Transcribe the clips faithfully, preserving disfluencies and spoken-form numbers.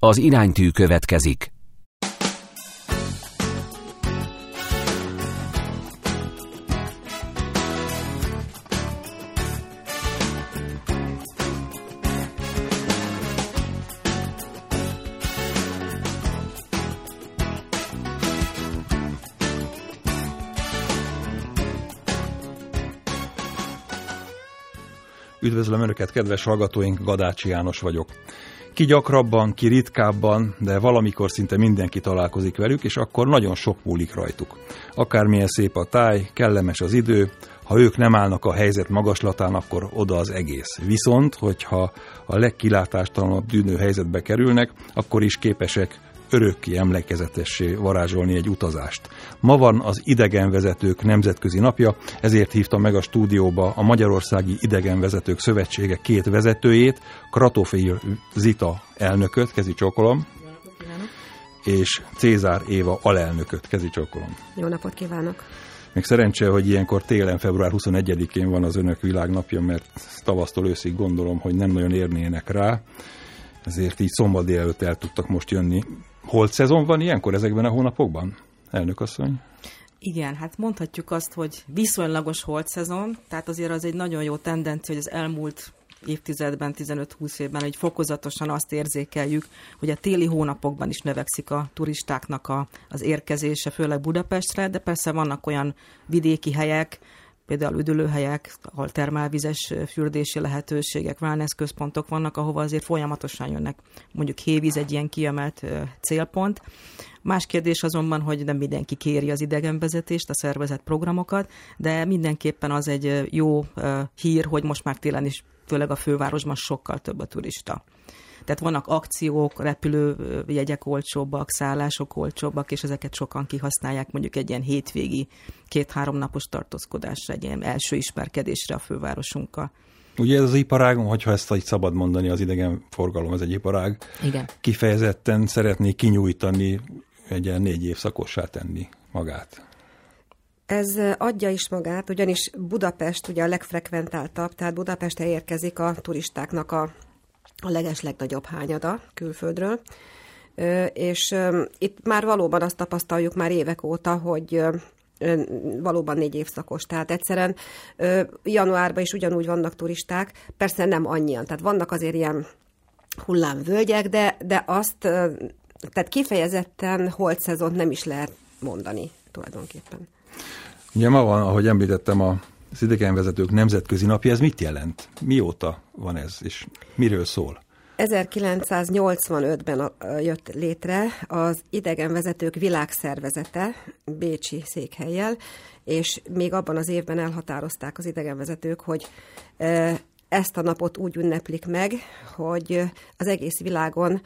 Az iránytű következik. Üdvözlöm Önöket, kedves hallgatóink, Gadácsi János vagyok. Ki gyakrabban, ki ritkábban, de valamikor szinte mindenki találkozik velük, és akkor nagyon sok múlik rajtuk. Akármilyen szép a táj, kellemes az idő, ha ők nem állnak a helyzet magaslatán, akkor oda az egész. Viszont, hogyha a legkilátástalanabb dűnő helyzetbe kerülnek, akkor is képesek örökké emlékezetessé varázsolni egy utazást. Ma van az Idegenvezetők Nemzetközi Napja, ezért hívtam meg a stúdióba a Magyarországi Idegenvezetők Szövetsége két vezetőjét, Kratofél Zita elnököt, kezi csókolom, és Cézár Éva alelnököt, kezi csókolom. Jó napot kívánok! Még szerencse, hogy ilyenkor télen, február huszonegyedikén van az Önök világnapja, mert tavasztól őszig gondolom, hogy nem nagyon érnének rá, ezért így szombat délelőtt el tudtak most jönni. Holt szezon van ilyenkor ezekben a hónapokban, elnök asszony? Igen, hát mondhatjuk azt, hogy viszonylagos holt szezon, tehát azért az egy nagyon jó tendencia, hogy az elmúlt évtizedben, tizenöt-húsz évben, hogy fokozatosan azt érzékeljük, hogy a téli hónapokban is növekszik a turistáknak a, az érkezése, főleg Budapestre, de persze vannak olyan vidéki helyek, például üdülőhelyek, ahol termálvizes fürdési lehetőségek, wellness központok vannak, ahova azért folyamatosan jönnek. Mondjuk Hévíz egy ilyen kiemelt célpont. Más kérdés azonban, hogy nem mindenki kéri az idegenvezetést, a szervezett programokat, de mindenképpen az egy jó hír, hogy most már télen is, főleg a fővárosban sokkal több a turista. Tehát vannak akciók, repülőjegyek olcsóbbak, szállások olcsóbbak, és ezeket sokan kihasználják mondjuk egy ilyen hétvégi, két-három napos tartózkodásra, egy ilyen első ismerkedésre a fővárosunkkal. Ugye ez az iparág, hogyha ezt így szabad mondani, az idegenforgalom, ez egy iparág. Igen. Kifejezetten szeretné kinyújtani, egy ilyen négy évszakossá tenni magát. Ez adja is magát, ugyanis Budapest ugye a legfrekventáltabb, tehát Budapestre érkezik a turistáknak a a legeslegnagyobb hányada külföldről, és itt már valóban azt tapasztaljuk már évek óta, hogy valóban négy évszakos. Tehát egyszerűen januárban is ugyanúgy vannak turisták, persze nem annyian, tehát vannak azért ilyen hullámvölgyek, de, de azt, tehát kifejezetten holt szezont nem is lehet mondani tulajdonképpen. Ugye ma van, ahogy említettem, a az Idegenvezetők Nemzetközi Napja, ez mit jelent? Mióta van ez, és miről szól? ezerkilencszáznyolcvanötben jött létre az Idegenvezetők Világszervezete bécsi székhellyel, és még abban az évben elhatározták az idegenvezetők, hogy ezt a napot úgy ünneplik meg, hogy az egész világon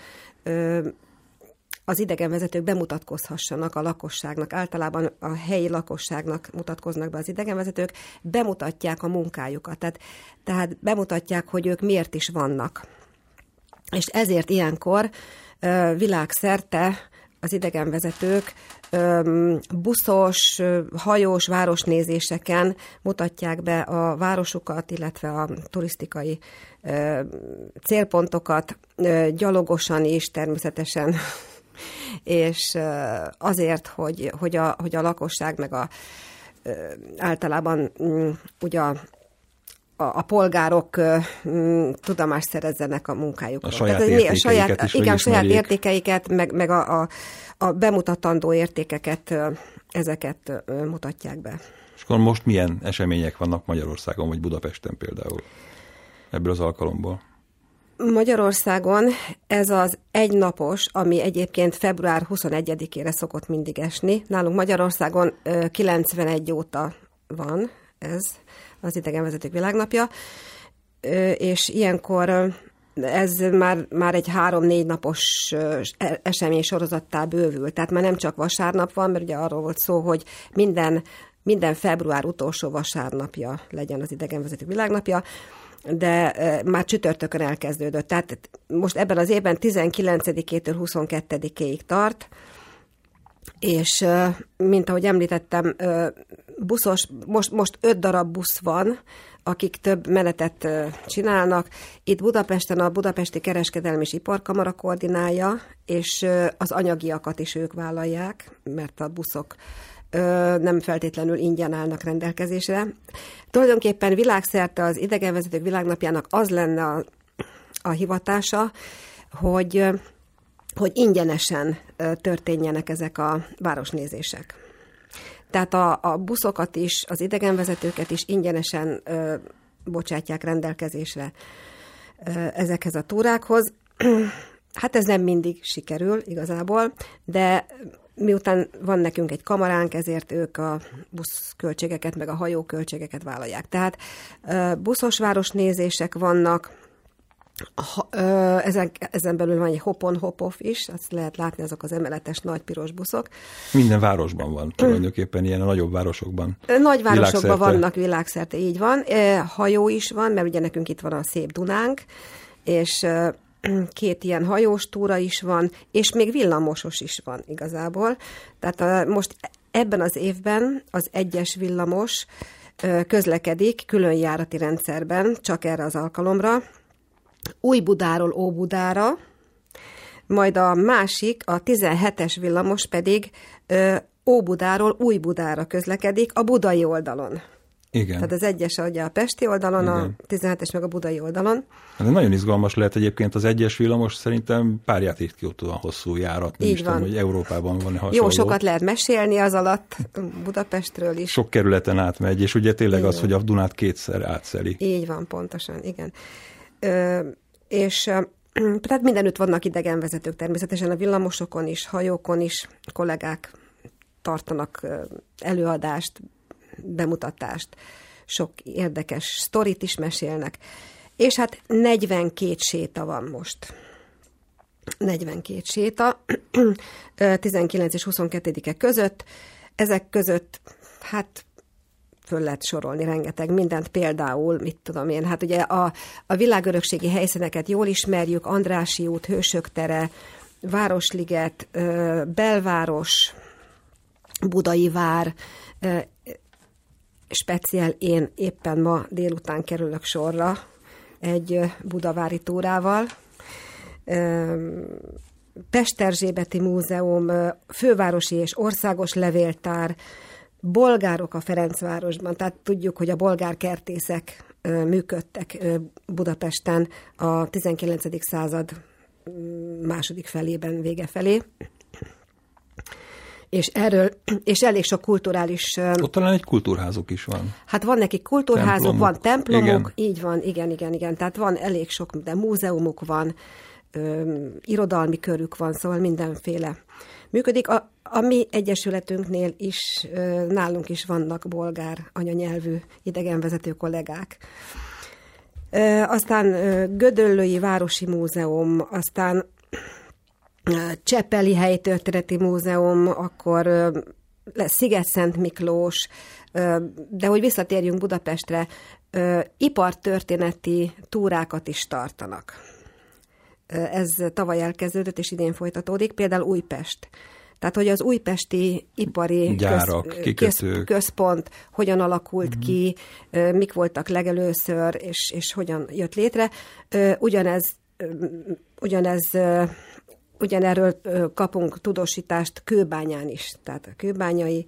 az idegenvezetők bemutatkozhassanak a lakosságnak, általában a helyi lakosságnak mutatkoznak be az idegenvezetők, bemutatják a munkájukat, tehát, tehát bemutatják, hogy ők miért is vannak. És ezért ilyenkor világszerte az idegenvezetők buszos, hajós városnézéseken mutatják be a városukat, illetve a turisztikai célpontokat, gyalogosan is természetesen, és azért, hogy, hogy, a, hogy a lakosság meg a, általában ugye a, a, a polgárok tudomást szerezzenek a munkájukról. A saját Tehát, értékeiket a saját, is igen, a saját megismerjék. értékeiket, meg, meg a, a, a bemutatandó értékeket, ezeket mutatják be. És akkor most milyen események vannak Magyarországon, vagy Budapesten például ebből az alkalomból? Magyarországon ez az egynapos, ami egyébként február huszonegyedikére szokott mindig esni. Nálunk Magyarországon kilencvenegy óta van ez az Idegenvezetők Világnapja, és ilyenkor ez már, már egy három-négy napos esemény sorozattá bővül. Tehát már nem csak vasárnap van, mert ugye arról volt szó, hogy minden, minden február utolsó vasárnapja legyen az Idegenvezetők Világnapja, de már csütörtökön elkezdődött. Tehát most ebben az évben tizenkilencedikétől huszonkettedikéig tart, és mint ahogy említettem, buszos, most, most öt darab busz van akik több menetet csinálnak. Itt Budapesten a Budapesti Kereskedelmi és Iparkamara koordinálja, és az anyagiakat is ők vállalják, mert a buszok nem feltétlenül ingyen állnak rendelkezésre. Tulajdonképpen világszerte az idegenvezetők világnapjának az lenne a, a hivatása, hogy, hogy ingyenesen történjenek ezek a városnézések. Tehát a, a buszokat is, az idegenvezetőket is ingyenesen ö, bocsátják rendelkezésre ö, ezekhez a túrákhoz. Hát ez nem mindig sikerül igazából, de miután van nekünk egy kamaránk, ezért ők a buszköltségeket, meg a hajóköltségeket vállalják. Tehát ö, buszos városnézések vannak, Ha, ö, ezen, ezen belül van egy hop-on, hop-off is, azt lehet látni, azok az emeletes nagy piros buszok. Minden városban van, tulajdonképpen ilyen a nagyobb városokban. Nagy városokban vannak világszerte, így van. Hajó is van, mert ugye nekünk itt van a szép Dunánk, és két ilyen hajós túra is van, és még villamosos is van igazából. Tehát a, most ebben az évben az egyes villamos közlekedik külön járati rendszerben, csak erre az alkalomra, Újbudáról Óbudára, majd a másik, a tizenhetes villamos pedig ö, Óbudáról Újbudára közlekedik a budai oldalon. Igen. Tehát az egyes ugye a pesti oldalon, igen. A tizenhetes meg a budai oldalon. Ez nagyon izgalmas lehet egyébként az egyes villamos, szerintem pár játékkiutóan hosszú járat. Nem így is van. Tudom, hogy Európában van hasonló. Jó, sokat lehet mesélni az alatt, Budapestről is. Sok kerületen átmegy, és ugye tényleg igen. Az, hogy a Dunát kétszer átszeli. Így van, pontosan, igen. Ö, és tehát mindenütt vannak idegenvezetők természetesen, a villamosokon is, hajókon is, kollégák tartanak előadást, bemutatást, sok érdekes sztorit is mesélnek. És hát negyvenkét séta van most. negyvenkét séta, tizenkilenc és huszonkettedike között. Ezek között, hát föl lehet sorolni rengeteg mindent, például, mit tudom én, hát ugye a, a világörökségi helyszíneket jól ismerjük, Andrássy út, Hősök tere, Városliget, Belváros, Budai vár, speciál én éppen ma délután kerülök sorra egy budavári túrával, Pesterzsébeti Múzeum, Fővárosi és Országos Levéltár, bolgárok a Ferencvárosban, tehát tudjuk, hogy a bolgár kertészek ö, működtek ö, Budapesten a tizenkilencedik század második felében, vége felé. És erről, és elég sok kulturális... Ö, Ott talán egy kultúrházuk is van. Hát van nekik kultúrházuk, templomuk. Van templomuk, igen. Így van, igen, igen, igen. Tehát van elég sok, de múzeumuk van, ö, irodalmi körük van, szóval mindenféle működik. A, a mi egyesületünknél is, nálunk is vannak bolgár anyanyelvű idegenvezető kollégák. Aztán Gödöllői Városi Múzeum, aztán Csepeli Helytörténeti Múzeum, akkor Sziget-Szent Miklós, de hogy visszatérjünk Budapestre, ipartörténeti túrákat is tartanak. Ez tavaly elkezdődött, és idén folytatódik, például Újpest. Tehát, hogy az újpesti ipari gyárak, köz, köz, központ hogyan alakult uh-huh. ki, mik voltak legelőször, és, és hogyan jött létre. Ugyanez, ugyanez, ugyanerről kapunk tudósítást Kőbányán is. Tehát a kőbányai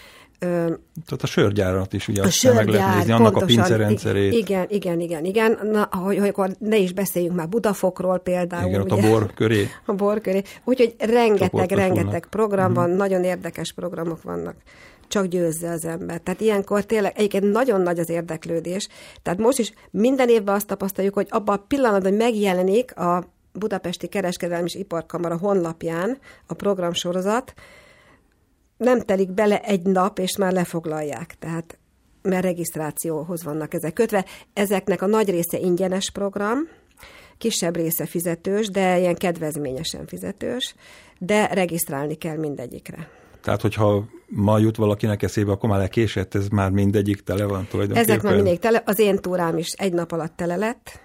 Tehát a sörgyárat is ugye a azt meg lehet nézni, annak pontosan, a pincerendszerét. Igen, igen, igen, igen. Na, hogy, hogy akkor ne is beszéljünk már Budafokról például. Igen, ott ugye? a bor köré. A bor köré. Úgyhogy rengeteg, rengeteg program van, uh-huh. nagyon érdekes programok vannak. Csak győzze az ember. Tehát ilyenkor tényleg egyébként nagyon nagy az érdeklődés. Tehát most is minden évben azt tapasztaljuk, hogy abban a pillanatban, hogy megjelenik a Budapesti Kereskedelmi és Iparkamara honlapján a programsorozat, nem telik bele egy nap, és már lefoglalják, tehát mert regisztrációhoz vannak ezek kötve. Ezeknek a nagy része ingyenes program, kisebb része fizetős, de ilyen kedvezményesen fizetős, de regisztrálni kell mindegyikre. Tehát, hogyha ma jut valakinek eszébe, akkor már lekésett, ez már mindegyik tele van tulajdonképpen? Ezek már mindegyik tele, az én túrám is egy nap alatt tele lett,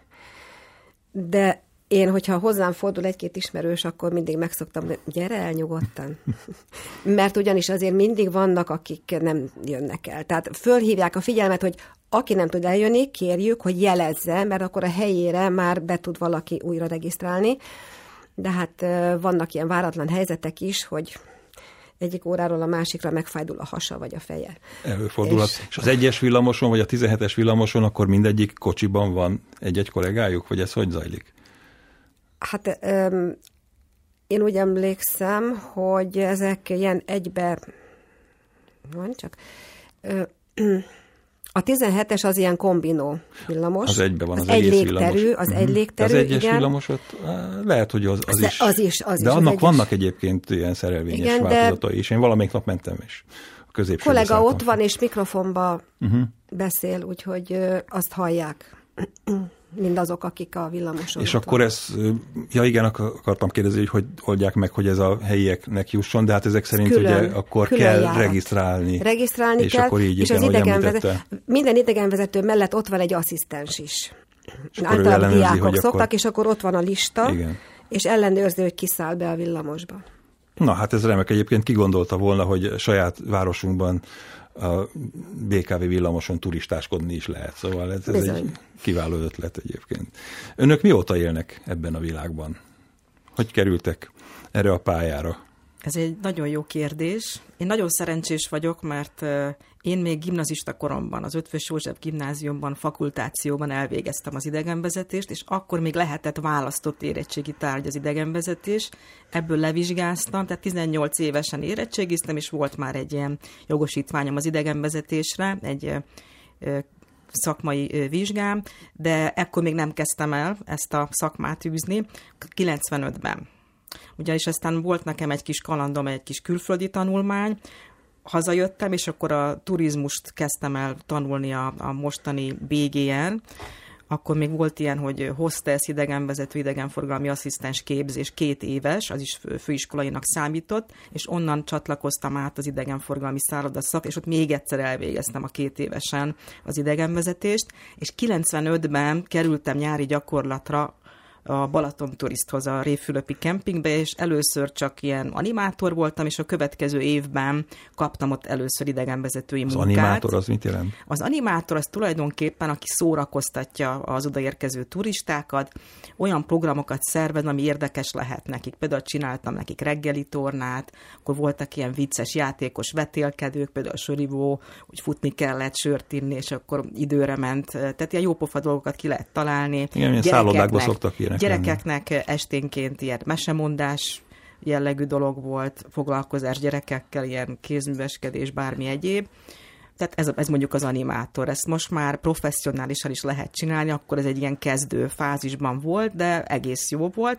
de én, hogyha hozzám fordul egy-két ismerős, akkor mindig megszoktam, hogy gyere el nyugodtan. Mert ugyanis azért mindig vannak, akik nem jönnek el. Tehát fölhívják a figyelmet, hogy aki nem tud eljönni, kérjük, hogy jelezze, mert akkor a helyére már be tud valaki újra regisztrálni. De hát vannak ilyen váratlan helyzetek is, hogy egyik óráról a másikra megfájdul a hasa vagy a feje. Előfordulhat. És, és az egyes villamoson, vagy a tizenhetes villamoson, akkor mindegyik kocsiban van egy-egy kollégájuk, vagy ez hogy zajlik? Hát öm, én úgy emlékszem, hogy ezek ilyen egybe... Van csak... Ö, A tizenhetes az ilyen kombinó villamos. Az egybe van, az, az egész egy légterű, villamos. Az uh-huh. egy légterű, az egyes igen. villamosot lehet, hogy az, az, is. az is. Az de is, annak az vannak is. egyébként ilyen szerelvényes igen, változatai is. Én valamelyik nap mentem is. A középső kollega ott van, és mikrofonba uh-huh. beszél, úgyhogy azt hallják mindazok, akik a villamoson. És akkor van. ez, ja igen, akartam kérdezni, hogy hogy oldják meg, hogy ez a helyieknek jusson, de hát ezek szerint külön, ugye akkor kell járat. regisztrálni. Regisztrálni és kell, akkor így, és igen, az idegenvezető, minden idegenvezető mellett ott van egy asszisztens is. Általában diákok szoktak, akkor... és akkor ott van a lista, igen. és ellenőrzi, hogy kiszáll be a villamosba. Na hát ez remek, egyébként ki gondolta volna, hogy saját városunkban a bé ká vé villamoson turistáskodni is lehet. Szóval ez, ez egy kiváló ötlet egyébként. Önök mióta élnek ebben a világban? Hogy kerültek erre a pályára? Ez egy nagyon jó kérdés. Én nagyon szerencsés vagyok, mert én még gimnazista koromban, az Eötvös József gimnáziumban, fakultációban elvégeztem az idegenvezetést, és akkor még lehetett választott érettségi tárgy az idegenvezetés. Ebből levizsgáztam, tehát tizennyolc évesen érettségiztem, és volt már egy ilyen jogosítványom az idegenvezetésre, egy szakmai vizsgám, de ekkor még nem kezdtem el ezt a szakmát űzni, kilencvenötben. Ugyanis aztán volt nekem egy kis kalandom, egy kis külföldi tanulmány, hazajöttem, és akkor a turizmust kezdtem el tanulni a, a mostani bé gé en. Akkor még volt ilyen, hogy hostess, idegenvezető, idegenforgalmi asszisztens képzés, két éves, az is főiskolainak számított, és onnan csatlakoztam át az idegenforgalmi szállodaszak, és ott még egyszer elvégeztem a két évesen az idegenvezetést, és kilencvenötben kerültem nyári gyakorlatra a Balaton Turisthoz, a Révfülöpi kempingbe, és először csak ilyen animátor voltam, és a következő évben kaptam ott először idegenvezetői munkát. Az animátor az mit jelent? Az animátor az tulajdonképpen, aki szórakoztatja az odaérkező turistákat, olyan programokat szervez, ami érdekes lehet nekik. Például csináltam nekik reggeli tornát, akkor voltak ilyen vicces játékos vetélkedők, például a sörivó, hogy futni kellett, sört inni, és akkor időre ment. Tehát ilyen jópofa dolgokat ki lehet találni. Igen, ilyen szállodákba szoktak ilyenek. Gyerekeknek lenni. Esténként ilyen mesemondás jellegű dolog volt, foglalkozás gyerekekkel, ilyen kézműveskedés, bármi egyéb. Tehát ez, ez mondjuk az animátor. Ezt most már professzionálisan is lehet csinálni, akkor ez egy ilyen kezdő fázisban volt, de egész jó volt.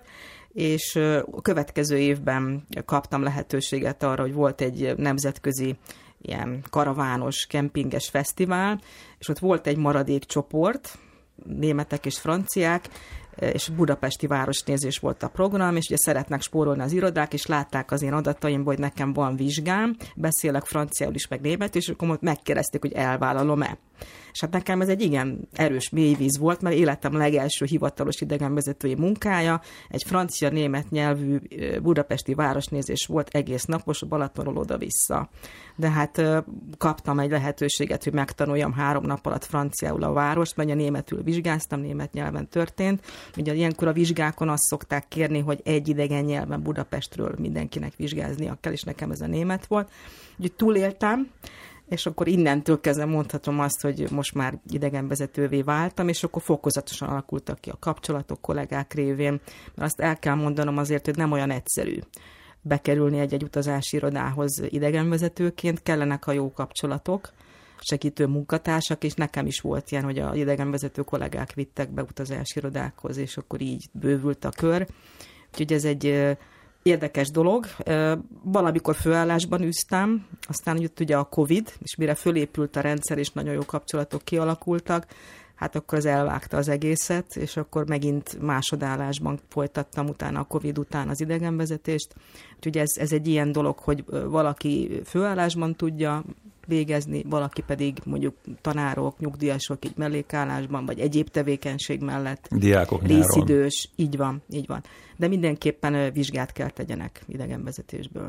És a következő évben kaptam lehetőséget arra, hogy volt egy nemzetközi ilyen karavános, kempinges fesztivál, és ott volt egy maradék csoport, németek és franciák, és budapesti városnézés volt a program, és ugye szeretnek spórolni az irodák, és látták az én adataimból, hogy nekem van vizsgám, beszélek franciául is, meg német, és akkor megkérdezték, hogy elvállalom-e. És hát nekem ez egy igen erős mélyvíz volt, mert életem legelső hivatalos idegenvezetői munkája, egy francia-német nyelvű budapesti városnézés volt egész napos, a Balatonról oda-vissza. De hát kaptam egy lehetőséget, hogy megtanuljam három nap alatt franciául a várost, mert a németül vizsgáztam, német nyelven történt. Ugye ilyenkor a vizsgákon azt szokták kérni, hogy egy idegen nyelven Budapestről mindenkinek vizsgáznia kell, és nekem ez a német volt. Úgyhogy túléltem, és akkor innentől kezdve mondhatom azt, hogy most már idegenvezetővé váltam, és akkor fokozatosan alakultak ki a kapcsolatok kollégák révén, mert azt el kell mondanom azért, hogy nem olyan egyszerű bekerülni egy-egy utazási irodához idegenvezetőként, kellenek a jó kapcsolatok, segítő munkatársak, és nekem is volt ilyen, hogy az idegenvezető kollégák vittek be utazási irodákhoz, és akkor így bővült a kör. Úgyhogy ez egy érdekes dolog. Valamikor főállásban űztem, aztán jött ugye a Covid, és mire fölépült a rendszer, és nagyon jó kapcsolatok kialakultak, hát akkor az elvágta az egészet, és akkor megint másodállásban folytattam utána a Covid után az idegenvezetést. Úgyhogy ez, ez egy ilyen dolog, hogy valaki főállásban tudja végezni, valaki pedig mondjuk tanárok, nyugdíjasok így mellékállásban, vagy egyéb tevékenység mellett. Diákok részidős, nyáron. Így van, így van. De mindenképpen vizsgát kell tegyenek idegenvezetésből.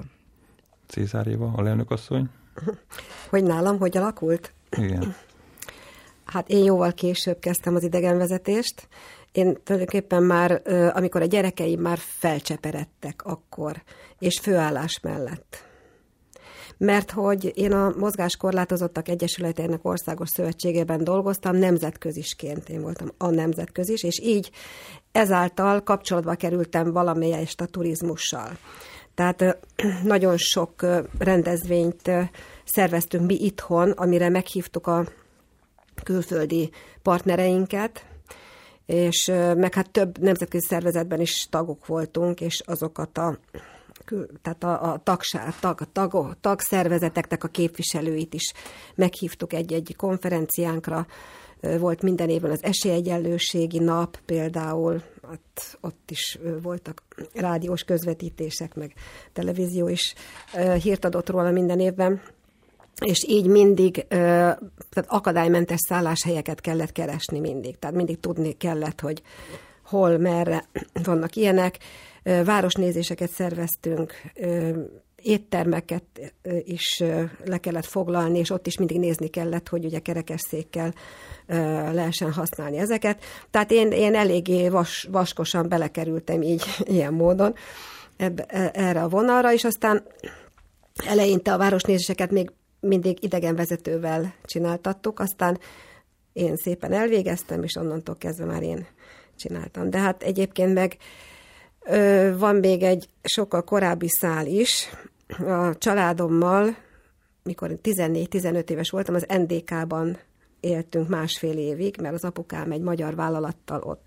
Cézár Éva, alelnök asszony? Hogy nálam hogy alakult? Igen. Hát én jóval később kezdtem az idegenvezetést. Én tulajdonképpen már, amikor a gyerekeim már felcseperedtek akkor, és főállás mellett. Mert hogy én a Mozgáskorlátozottak Egyesületének Országos Szövetségében dolgoztam, nemzetközisként, én voltam a nemzetközis, és így ezáltal kapcsolatba kerültem valamelyest a turizmussal. Tehát nagyon sok rendezvényt szerveztünk mi itthon, amire meghívtuk a külföldi partnereinket, és meg hát több nemzetközi szervezetben is tagok voltunk, és azokat a, tehát a, a, tagság, tag, a tag, tagszervezeteknek a képviselőit is meghívtuk egy-egy konferenciánkra. Volt minden évben az esélyegyenlőségi nap például, ott, ott is voltak rádiós közvetítések, meg televízió is hírt adott róla minden évben, és így mindig tehát akadálymentes szálláshelyeket kellett keresni mindig, tehát mindig tudni kellett, hogy hol, merre vannak ilyenek. Városnézéseket szerveztünk, éttermeket is le kellett foglalni, és ott is mindig nézni kellett, hogy ugye kerekesszékkel lehessen használni ezeket. Tehát én, én eléggé vas, vaskosan belekerültem így ilyen módon ebbe, erre a vonalra, és aztán eleinte a városnézéseket még mindig idegenvezetővel csináltattuk, aztán én szépen elvégeztem, és onnantól kezdve már én csináltam. De hát egyébként meg ö, van még egy sokkal korábbi szál is. A családommal, mikor tizennégy-tizenöt éves voltam, az en dé ká-ban éltünk másfél évig, mert az apukám egy magyar vállalattal ott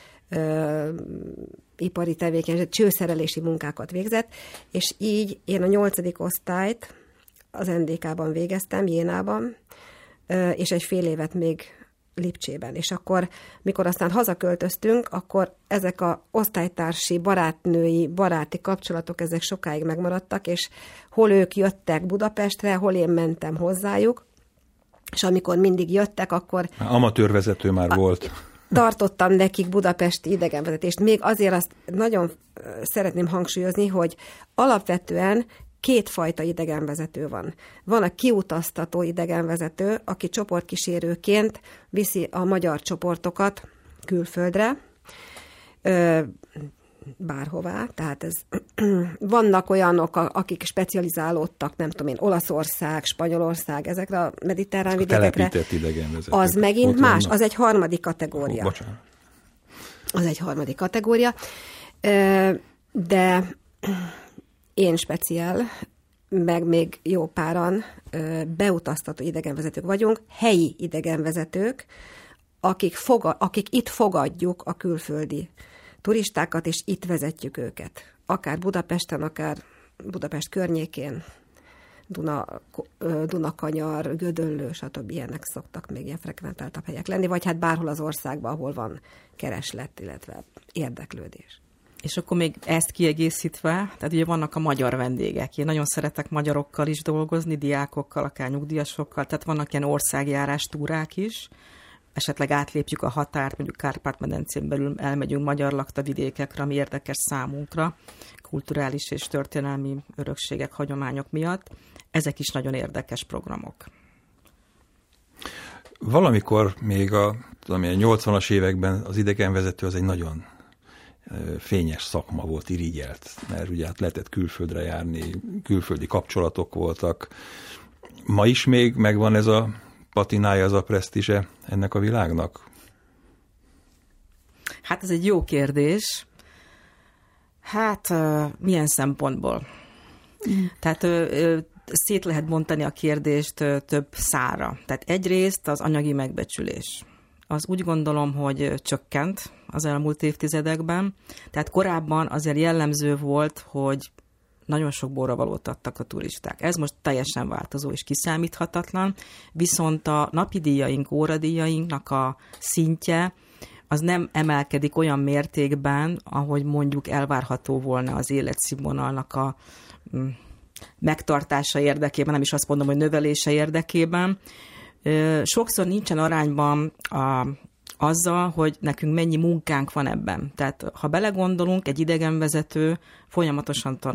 ö, ipari tevékenység, csőszerelési munkákat végzett, és így én a nyolcadik osztályt az en dé ká-ban végeztem, Jénában, és egy fél évet még Lipcsében. És akkor, mikor aztán hazaköltöztünk, akkor ezek az osztálytársi, barátnői, baráti kapcsolatok, ezek sokáig megmaradtak, és hol ők jöttek Budapestre, hol én mentem hozzájuk, és amikor mindig jöttek, akkor... Amatőrvezető már a, volt. Tartottam nekik budapesti idegenvezetést. Még azért azt nagyon szeretném hangsúlyozni, hogy alapvetően kétfajta idegenvezető van. Van a kiutaztató idegenvezető, aki csoportkísérőként viszi a magyar csoportokat külföldre, bárhová, tehát ez vannak olyanok, akik specializálódtak, nem tudom én, Olaszország, Spanyolország, ezekre a mediterrán vidékekre. Az megint ott más, vannak. Az egy harmadik kategória. Ó, az egy harmadik kategória, de én speciál, meg még jó páran beutaztató idegenvezetők vagyunk, helyi idegenvezetők, akik, foga, akik itt fogadjuk a külföldi turistákat, és itt vezetjük őket. Akár Budapesten, akár Budapest környékén, Duna, Dunakanyar, Gödöllő, stb. Ilyenek szoktak még ilyen frekventáltabb helyek lenni, vagy hát bárhol az országban, ahol van kereslet, illetve érdeklődés. És akkor még ezt kiegészítve, tehát ugye vannak a magyar vendégek. Én nagyon szeretek magyarokkal is dolgozni, diákokkal, akár nyugdíjasokkal, tehát vannak ilyen országjárás túrák is, esetleg átlépjük a határt, mondjuk Kárpát-medencén belül elmegyünk magyar lakta vidékekre, ami érdekes számunkra, kulturális és történelmi örökségek, hagyományok miatt. Ezek is nagyon érdekes programok. Valamikor még a, tudom, a nyolcvanas években az idegenvezető az egy nagyon fényes szakma volt, irigyelt, mert ugye hát lehetett külföldre járni, külföldi kapcsolatok voltak. Ma is még megvan ez a patinája, az a presztízse ennek a világnak? Hát ez egy jó kérdés. Hát milyen szempontból? Mm. Tehát szét lehet bontani a kérdést több szára. Tehát egyrészt az anyagi megbecsülés. Az úgy gondolom, hogy csökkent az elmúlt évtizedekben. Tehát korábban azért jellemző volt, hogy nagyon sok borravalót adtak a turisták. Ez most teljesen változó és kiszámíthatatlan, viszont a napi díjaink, óradíjainknak a szintje az nem emelkedik olyan mértékben, ahogy mondjuk elvárható volna az életszínvonalnak a megtartása érdekében, nem is azt mondom, hogy növelése érdekében. Sokszor nincsen arányban a, azzal, hogy nekünk mennyi munkánk van ebben. Tehát ha belegondolunk, egy idegenvezető folyamatosan tanul.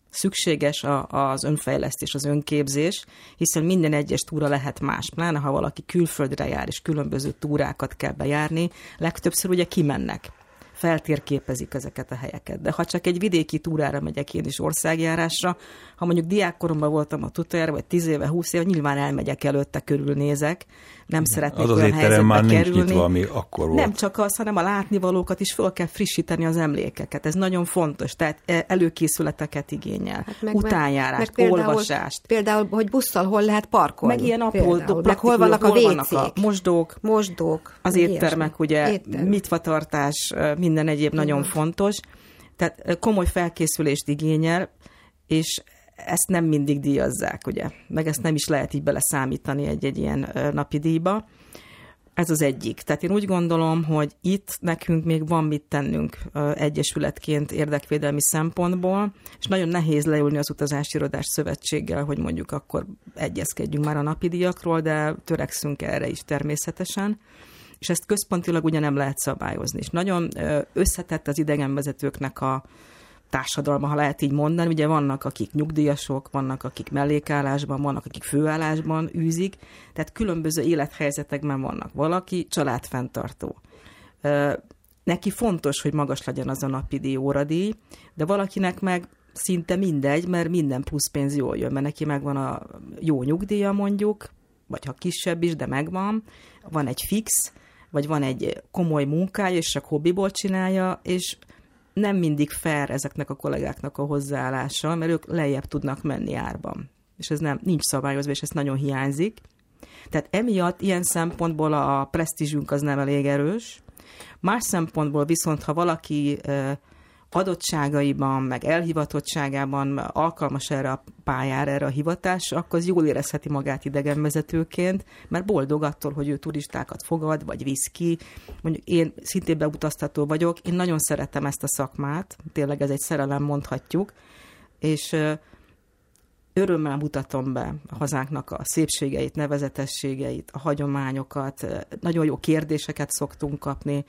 Szükséges a, az önfejlesztés, az önképzés, hiszen minden egyes túra lehet más. Pláne, ha valaki külföldre jár, és különböző túrákat kell bejárni, legtöbbször ugye kimennek, feltérképezik ezeket a helyeket. De ha csak egy vidéki túrára megyek én is országjárásra, ha mondjuk diákkoromban voltam a utoljára, vagy tíz éve, húsz éve, nyilván elmegyek előtte, körülnézek, nem szeretnék az olyan helyzetbe már kerülni. Nincs nyitva, ami akkor volt. Nem csak az, hanem a látnivalókat is föl kell frissíteni, az emlékeket. Ez nagyon fontos, tehát előkészületeket igényel. Hát meg, utánjárást, meg például, olvasást. Például, hogy busszal hol lehet parkolni. Meg ilyen apró, meg hol vannak a vécék. A mosdók, mosdók, az éttermek, ugye, étterm. mitvatartás, minden egyéb nagyon Igen. fontos. Tehát komoly felkészülést igényel, és ezt nem mindig díjazzák, ugye? Meg ezt nem is lehet így beleszámítani egy-egy ilyen napi díjba. Ez az egyik. Tehát én úgy gondolom, hogy itt nekünk még van mit tennünk egyesületként érdekvédelmi szempontból, és nagyon nehéz leülni az Utazási Irodás Szövetséggel, hogy mondjuk akkor egyezkedjünk már a napi díjakról, de törekszünk erre is természetesen. És ezt központilag ugye nem lehet szabályozni. És nagyon összetett az idegenvezetőknek a társadalma, ha lehet így mondani. Ugye vannak, akik nyugdíjasok, vannak, akik mellékállásban, vannak, akik főállásban űzik, tehát különböző élethelyzetekben vannak. Valaki családfenntartó. Neki fontos, hogy magas legyen az a napi díj, óradíj, de valakinek meg szinte mindegy, mert minden plusz pénz jól jön, mert neki megvan a jó nyugdíja mondjuk, vagy ha kisebb is, de megvan, van egy fix, vagy van egy komoly munkája, és csak hobbiból csinálja, és nem mindig fair ezeknek a kollégáknak a hozzáállása, mert ők lejjebb tudnak menni árban. És ez nem, nincs szabályozva, és ez nagyon hiányzik. Tehát emiatt ilyen szempontból a presztízsünk az nem elég erős. Más szempontból viszont, ha valaki adottságaiban, meg elhivatottságában alkalmas erre a pályára, erre a hivatásra, akkor az jól érezheti magát idegenvezetőként, mert boldog attól, hogy ő turistákat fogad, vagy visz ki. Mondjuk én szintén beutaztató vagyok, én nagyon szeretem ezt a szakmát, tényleg ez egy szerelem, mondhatjuk, és örömmel mutatom be a hazánknak a szépségeit, nevezetességeit, a hagyományokat, nagyon jó kérdéseket szoktunk kapni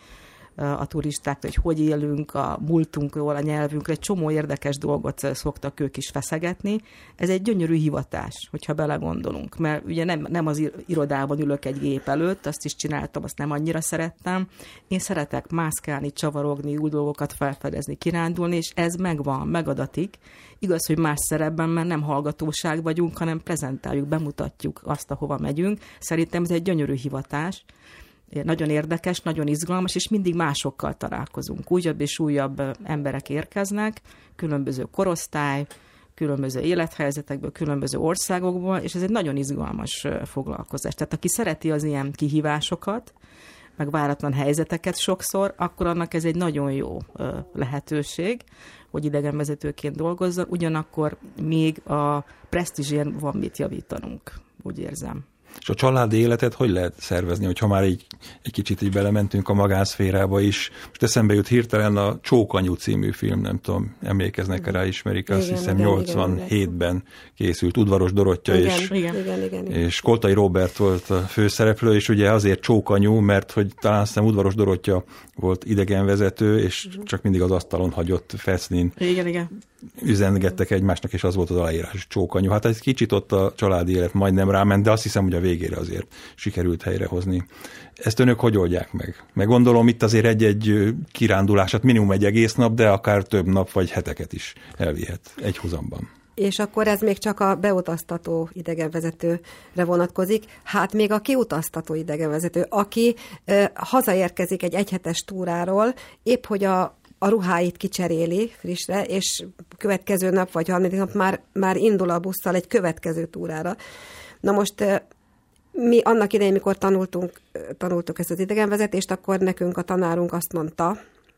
a turistáktól, hogy hogy élünk, a múltunkról, a nyelvünkről, egy csomó érdekes dolgot szoktak ők is feszegetni. Ez egy gyönyörű hivatás, hogyha belegondolunk, mert ugye nem, nem az irodában ülök egy gép előtt, azt is csináltam, azt nem annyira szerettem. Én szeretek mászkálni, csavarogni, új dolgokat felfedezni, kirándulni, és ez megvan, megadatik. Igaz, hogy más szerepben, mert nem hallgatóság vagyunk, hanem prezentáljuk, bemutatjuk azt, ahova megyünk. Szerintem ez egy gyönyörű hivatás. Nagyon érdekes, nagyon izgalmas, és mindig másokkal találkozunk. Újabb és újabb emberek érkeznek, különböző korosztály, különböző élethelyzetekből, különböző országokból, és ez egy nagyon izgalmas foglalkozás. Tehát aki szereti az ilyen kihívásokat, meg váratlan helyzeteket sokszor, akkor annak ez egy nagyon jó lehetőség, hogy idegenvezetőként dolgozzon, ugyanakkor még a presztízsén van mit javítanunk, úgy érzem. És a családi életet hogy lehet szervezni, hogyha már így egy kicsit így belementünk a magánszférába is. Most eszembe jut hirtelen a Csókanyu című film, nem tudom, emlékeznek rá, ismerik, azt igen, hiszem igen, nyolcvanhétben igen, készült, Udvaros Dorottya, igen, és, igen, igen, igen, igen. és Koltai Róbert volt a főszereplő, és ugye azért Csókanyu, mert hogy talán azt hiszem Udvaros Dorottya volt idegenvezető, és uh-huh. csak mindig az asztalon hagyott fesznin. Igen, igen. Üzengettek egymásnak, és az volt az aláírás, Csókanyu. Hát egy kicsit ott a családi élet majdnem ráment, de azt hiszem, hogy a végére azért sikerült helyrehozni. Ezt önök hogy oldják meg? Meg gondolom itt azért egy-egy kirándulását minimum egy egész nap, de akár több nap vagy heteket is elvihet egy huzamban. És akkor ez még csak a beutaztató idegenvezetőre vonatkozik. Hát még a kiutaztató idegenvezető, aki ö, hazaérkezik egy egyhetes túráról, épp hogy a a ruháit kicseréli frissre, és következő nap vagy harmadik nap már, már indul a busszal egy következő túrára. Na most mi annak idején, mikor tanultunk, tanultuk ezt az idegenvezetést, akkor nekünk a tanárunk azt mondta,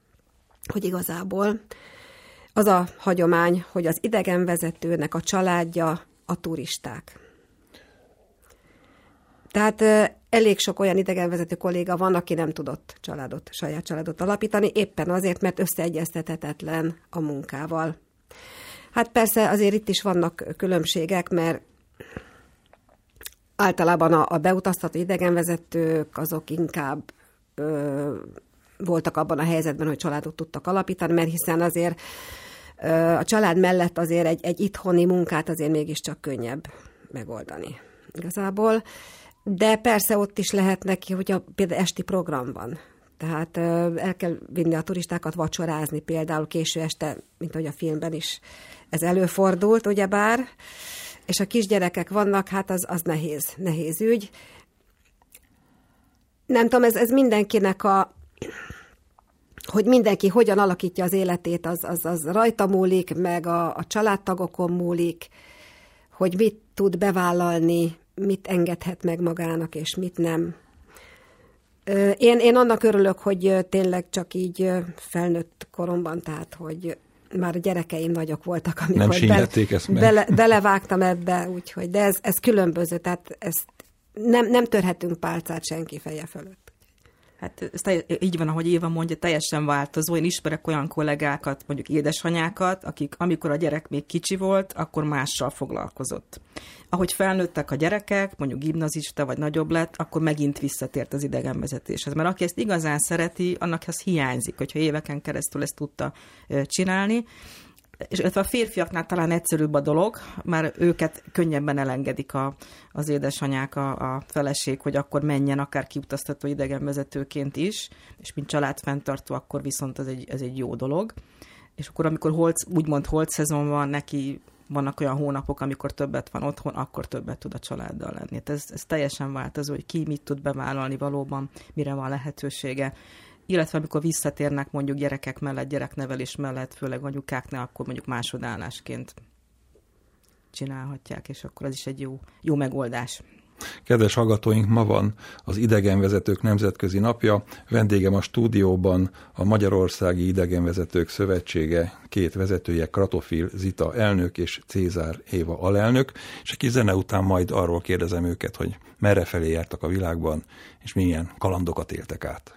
hogy igazából az a hagyomány, hogy az idegenvezetőnek a családja a turisták. Tehát elég sok olyan idegenvezető kolléga van, aki nem tudott családot, saját családot alapítani, éppen azért, mert összeegyeztethetetlen a munkával. Hát persze azért itt is vannak különbségek, mert általában a, a beutaztató idegenvezetők azok inkább ö, voltak abban a helyzetben, hogy családot tudtak alapítani, mert hiszen azért A család mellett azért egy, egy itthoni munkát azért mégiscsak könnyebb megoldani igazából. De persze ott is lehet neki, hogy a, például esti program van. Tehát el kell vinni a turistákat vacsorázni, például késő este, mint ahogy a filmben is ez előfordult, ugyebár. És a kisgyerekek vannak, hát az, az nehéz, nehéz ügy. Nem tudom, ez, ez mindenkinek a, hogy mindenki hogyan alakítja az életét, az, az, az rajta múlik, meg a, a családtagokon múlik, hogy mit tud bevállalni, mit engedhet meg magának, és mit nem. Én, én annak örülök, hogy tényleg csak így felnőtt koromban, tehát, hogy már a gyerekeim nagyok voltak, amikor nem sínlették ezt meg. Bele, belevágtam ebbe, úgyhogy, de ez, ez különböző, tehát ezt nem, nem törhetünk pálcát senki feje fölött. Hát ez telj, így van, ahogy Éva mondja, teljesen változó. Én ismerek olyan kollégákat, mondjuk édesanyákat, akik amikor a gyerek még kicsi volt, akkor mással foglalkozott. Ahogy felnőttek a gyerekek, mondjuk gimnazista vagy nagyobb lett, akkor megint visszatért az idegenvezetéshez. Mert aki ezt igazán szereti, annak ez hiányzik, hogyha éveken keresztül ezt tudta csinálni. És a férfiaknál talán egyszerűbb a dolog, már őket könnyebben elengedik a, az édesanyák, a, a feleség, hogy akkor menjen akár kiutaztató idegenvezetőként is, és mint családfenntartó, akkor viszont ez egy, ez egy jó dolog. És akkor, amikor holt, úgymond holt szezon van, neki vannak olyan hónapok, amikor többet van otthon, akkor többet tud a családdal lenni. Ez, ez teljesen változó, hogy ki mit tud bevállalni valóban, mire van lehetősége. Illetve amikor visszatérnek mondjuk gyerekek mellett, gyereknevelés mellett, főleg anyukáknál, akkor mondjuk másodállásként csinálhatják, és akkor az is egy jó, jó megoldás. Kedves hallgatóink, ma van az Idegenvezetők Nemzetközi Napja. Vendégem a stúdióban a Magyarországi Idegenvezetők Szövetsége két vezetője, Kratofil Zita elnök és Cézár Éva alelnök, és a kis zene után majd arról kérdezem őket, hogy merre felé jártak a világban, és milyen kalandokat éltek át.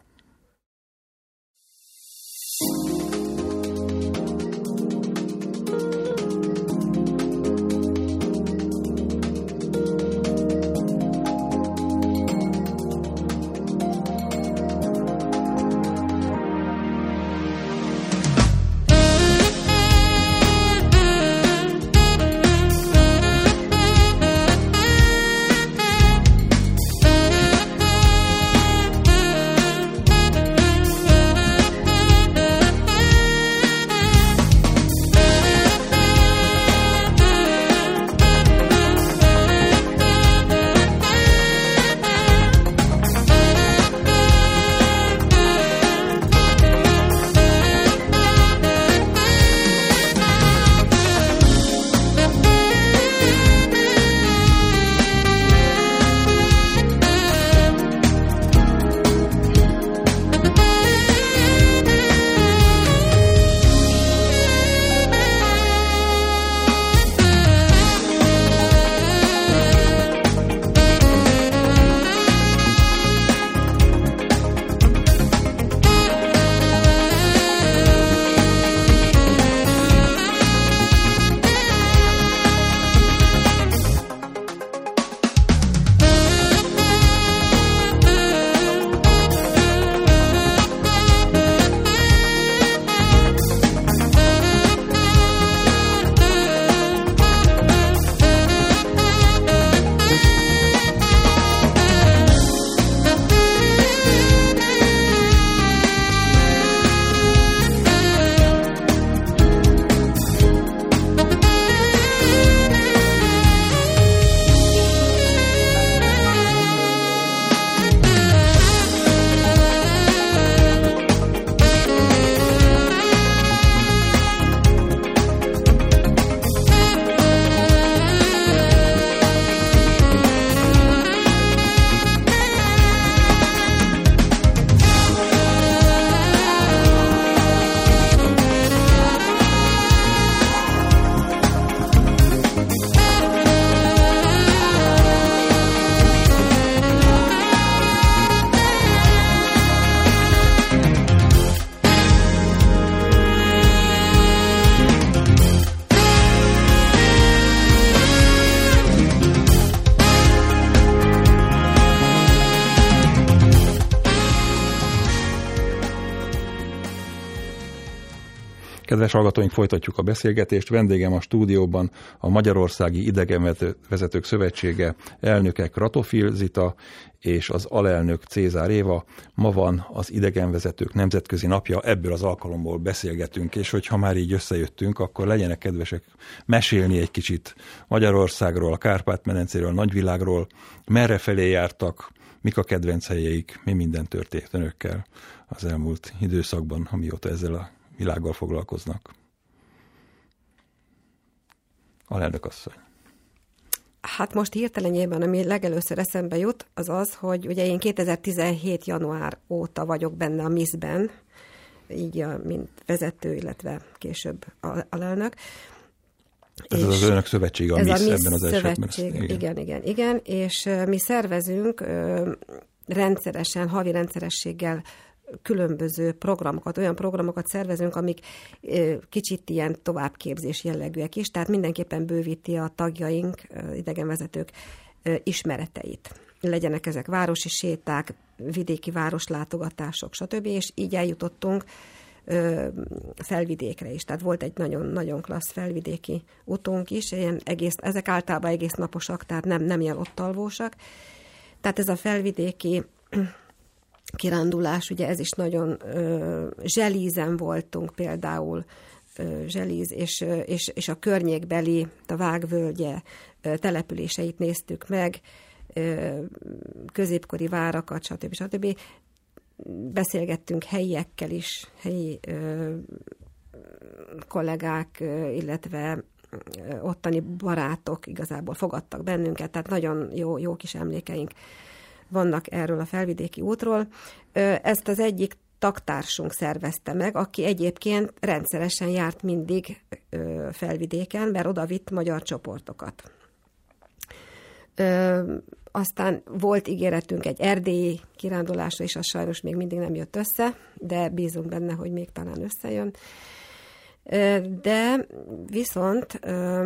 Kedves hallgatóink, folytatjuk a beszélgetést. Vendégem a stúdióban a Magyarországi Idegenvezetők Szövetsége elnöke Kratofil Zita és az alelnök Cézár Éva. Ma van az Idegenvezetők Nemzetközi Napja, ebből az alkalomból beszélgetünk, és hogyha már így összejöttünk, akkor legyenek kedvesek mesélni egy kicsit Magyarországról, a Kárpát-medencéről, a nagyvilágról, merre felé jártak, mik a kedvenc helyeik, mi minden történt önökkel az elmúlt időszakban, amióta ezzel a világgal foglalkoznak. Alelnök asszony. Hát most hirtelenjében, ami legelőször eszembe jut, az az, hogy ugye én kétezer-tizenhét január óta vagyok benne a miszben, így a, mint vezető, illetve később alelnök. Ez az önök szövetsége, a misz ebben az esetben. Igen. igen, igen, igen, és mi szervezünk ö, rendszeresen, havi rendszerességgel különböző programokat, olyan programokat szervezünk, amik kicsit ilyen továbbképzés jellegűek is, tehát mindenképpen bővíti a tagjaink, idegenvezetők ismereteit. Legyenek ezek városi séták, vidéki városlátogatások, stb. És így eljutottunk felvidékre is. Tehát volt egy nagyon-nagyon klassz felvidéki utunk is, ilyen egész, ezek általában egész naposak, tehát nem, nem ilyen ott alvósak. Tehát ez a felvidéki kirándulás, ugye ez is nagyon ö, Zselízen voltunk például, ö, Zselíz, és, és, és a környékbeli, a Vágvölgye ö, településeit néztük meg, ö, középkori várakat, stb. stb. Beszélgettünk helyiekkel is, helyi ö, kollégák, ö, illetve ö, ottani barátok igazából fogadtak bennünket, tehát nagyon jó, jó kis emlékeink vannak erről a felvidéki útról. Ezt az egyik tagtársunk szervezte meg, aki egyébként rendszeresen járt mindig felvidéken, mert oda vitt magyar csoportokat. Aztán volt ígéretünk egy erdélyi kirándulásra is, az sajnos még mindig nem jött össze, de bízunk benne, hogy még talán összejön. De viszont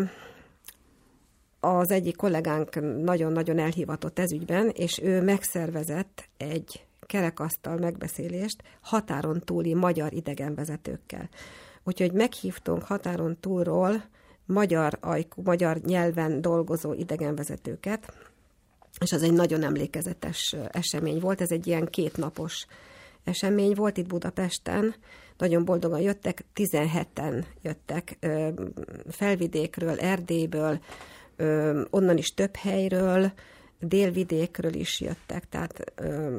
az egyik kollégánk nagyon-nagyon elhivatott ez ügyben, és ő megszervezett egy kerekasztal megbeszélést határon túli magyar idegenvezetőkkel. Úgyhogy meghívtunk határon túlról magyar ajkú, magyar nyelven dolgozó idegenvezetőket, és az egy nagyon emlékezetes esemény volt, ez egy ilyen kétnapos esemény volt itt Budapesten, nagyon boldogan jöttek, tizenheten jöttek felvidékről, Erdélyből, Ö, onnan is több helyről, délvidékről is jöttek, tehát ö,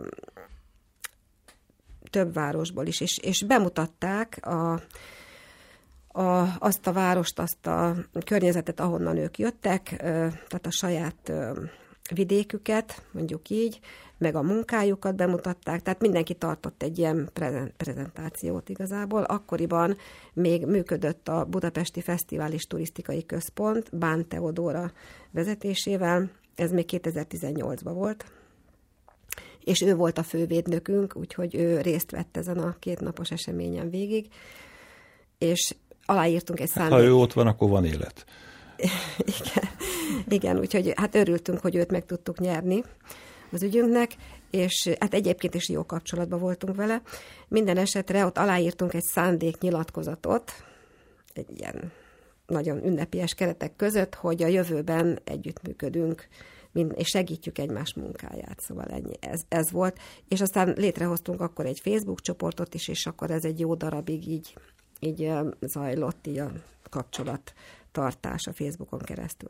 több városból is, és, és bemutatták a, a, azt a várost, azt a környezetet, ahonnan ők jöttek, ö, tehát a saját ö, vidéküket, mondjuk így, meg a munkájukat bemutatták, tehát mindenki tartott egy ilyen prezentációt igazából. Akkoriban még működött a Budapesti Fesztivális Turisztikai Központ Bán Teodóra vezetésével, ez még kétezer-tizennyolcban volt, és ő volt a fővédnökünk, úgyhogy ő részt vett ezen a kétnapos eseményen végig, és aláírtunk egy szándék. Ha ő ott van, akkor van élet. Igen, igen, úgyhogy hát örültünk, hogy őt meg tudtuk nyerni az ügyünknek, és hát egyébként is jó kapcsolatban voltunk vele. Minden esetre ott aláírtunk egy szándéknyilatkozatot, egy ilyen nagyon ünnepies keretek között, hogy a jövőben együttműködünk, és segítjük egymás munkáját, szóval ennyi, ez, ez volt. És aztán létrehoztunk akkor egy Facebook csoportot is, és akkor ez egy jó darabig így, így zajlott, így a kapcsolattartás a Facebookon keresztül.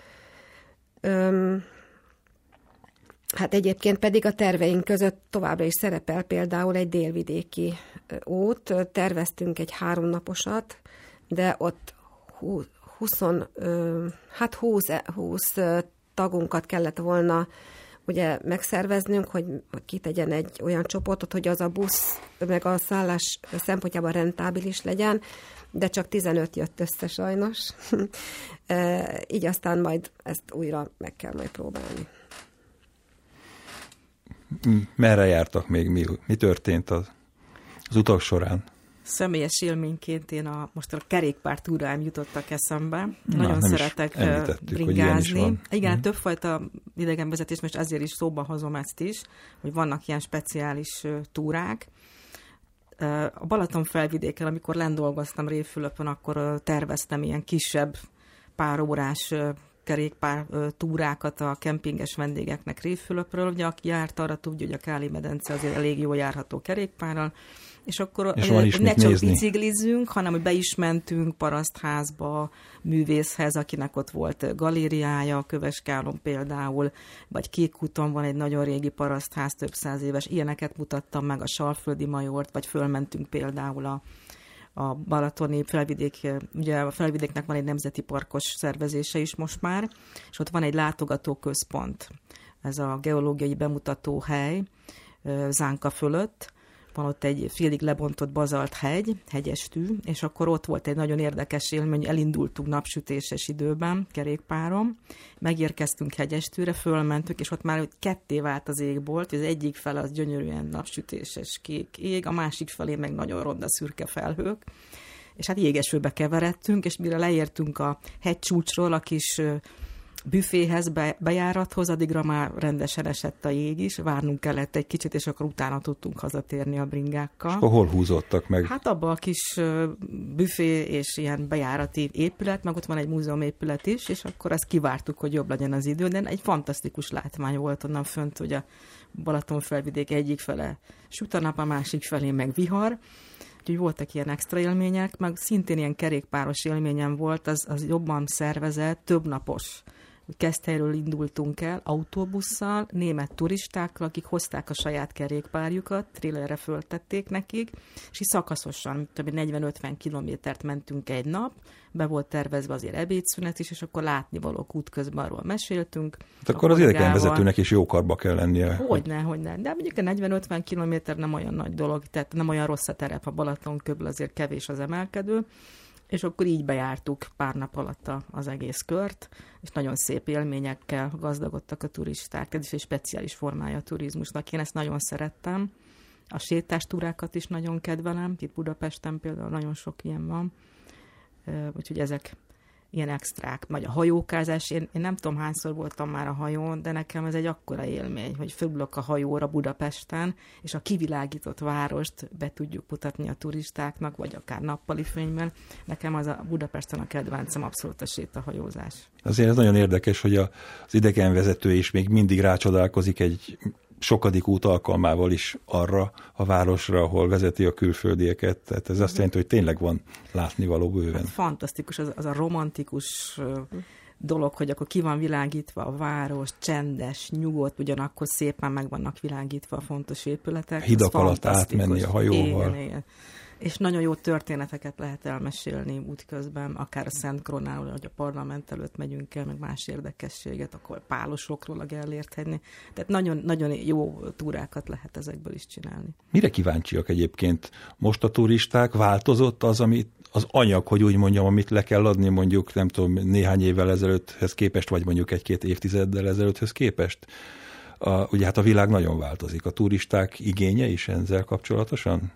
Öm, Hát egyébként pedig a terveink között továbbra is szerepel például egy délvidéki út. Terveztünk egy háromnaposat, de ott húsz, hát húsz, húsz tagunkat kellett volna ugye megszerveznünk, hogy kitegyen egy olyan csoportot, hogy az a busz meg a szállás szempontjában rentábilis legyen, de csak tizenöt jött össze sajnos. Így aztán majd ezt újra meg kell majd próbálni. Merre jártak még? Mi, mi történt az, az utak során? Személyes élményként én a, most a kerékpártúráim jutottak eszembe. Na, Nagyon szeretek bringázni. Igen, hmm. többfajta idegenvezetés, most azért is szóba hozom ezt is, hogy vannak ilyen speciális túrák. A Balaton felvidéken, amikor lent dolgoztam Révfülöpön, akkor terveztem ilyen kisebb párórás kerékpár túrákat a kempinges vendégeknek Révfülöpről. Ugye aki járt arra tudja, hogy a Káli-medence azért elég jól járható kerékpárral. És akkor és ne csak nézni. biciklizzünk, hanem hogy be is mentünk parasztházba, művészhez, akinek ott volt galériája, Köveskálon például, vagy Kékúton van egy nagyon régi parasztház, több száz éves. Ilyeneket mutattam meg, a Salföldi Majort, vagy fölmentünk például a, a balatoni felvidék, ugye a felvidéknek van egy nemzeti parkos szervezése is most már, és ott van egy látogatóközpont. Ez a geológiai bemutató hely Zánka fölött. Van ott egy félig lebontott bazalt hegy, hegyestű, és akkor ott volt egy nagyon érdekes élmény, elindultunk napsütéses időben, kerékpáron, megérkeztünk hegyestűre, fölmentünk, és ott már ketté vált az égbolt, az egyik fele az gyönyörűen napsütéses kék ég, a másik felé meg nagyon ronda szürke felhők, és hát jégesőbe keveredtünk, és mire leértünk a hegycsúcsról, a kis büféhez, be, bejárathoz, addigra már rendesen esett a jég is, várnunk kellett egy kicsit, és akkor utána tudtunk hazatérni a bringákkal. És hol húzódtak meg? Hát abban a kis büfé és ilyen bejárati épület, meg ott van egy múzeumépület is, és akkor ezt kivártuk, hogy jobb legyen az idő, de egy fantasztikus látvány volt onnan fönt, hogy a Balatonfelvidék egyik fele süt a nap, a másik felé meg vihar, úgyhogy voltak ilyen extra élmények, meg szintén ilyen kerékpáros élményem volt, az, az jobban szervezett, több napos. Keszthelyről indultunk el autóbusszal, német turistákkal, akik hozták a saját kerékpárjukat, trélerre föltették nekik, és így szakaszosan, több negyven-ötven kilométert mentünk egy nap, be volt tervezve azért ebédszünet is, és akkor látnivalók útközben arról meséltünk. Hát akkor az idegenvezetőnek is jó karba kell lennie. Hogyne, hogyne. De mondjuk a negyven-ötven kilométer nem olyan nagy dolog, tehát nem olyan rossz a terep, a Balaton körül azért kevés az emelkedő, és akkor így bejártuk pár nap alatt az egész kört, és nagyon szép élményekkel gazdagodtak a turisták. Ez is egy speciális formája a turizmusnak. Én ezt nagyon szerettem. A sétástúrákat is nagyon kedvelem. Itt Budapesten például nagyon sok ilyen van. Úgyhogy ezek ilyen extrák. Vagy a hajókázás. Én, én nem tudom, hányszor voltam már a hajón, de nekem ez egy akkora élmény, hogy fölülök a hajóra Budapesten, és a kivilágított várost be tudjuk mutatni a turistáknak, vagy akár nappali fényben. Nekem az a Budapesten a kedvencem, abszolút a sétahajózás. Azért ez nagyon érdekes, hogy az idegenvezető is még mindig rácsodálkozik egy sokadik út alkalmával is arra a városra, ahol vezeti a külföldieket. Tehát ez azt jelenti, hogy tényleg van látnivaló bőven. Hát fantasztikus, az, az a romantikus dolog, hogy akkor ki van világítva a város, csendes, nyugodt, ugyanakkor szépen meg vannak világítva a fontos épületek. Hidak alatt átmenni a hajóval. Igen, igen. És nagyon jó történeteket lehet elmesélni útközben, akár a Szent Krónáról, hogy a parlament előtt megyünk el, meg más érdekességet, akkor pálosokról a Gellért hegynél. Tehát nagyon, nagyon jó túrákat lehet ezekből is csinálni. Mire kíváncsiak egyébként most a turisták? Változott az, amit, az anyag, hogy úgy mondjam, amit le kell adni mondjuk, nem tudom, néhány évvel ezelőtthez képest, vagy mondjuk egy-két évtizeddel ezelőtthöz képest? A, ugye hát a világ nagyon változik. A turisták igénye is ezzel kapcsolatosan?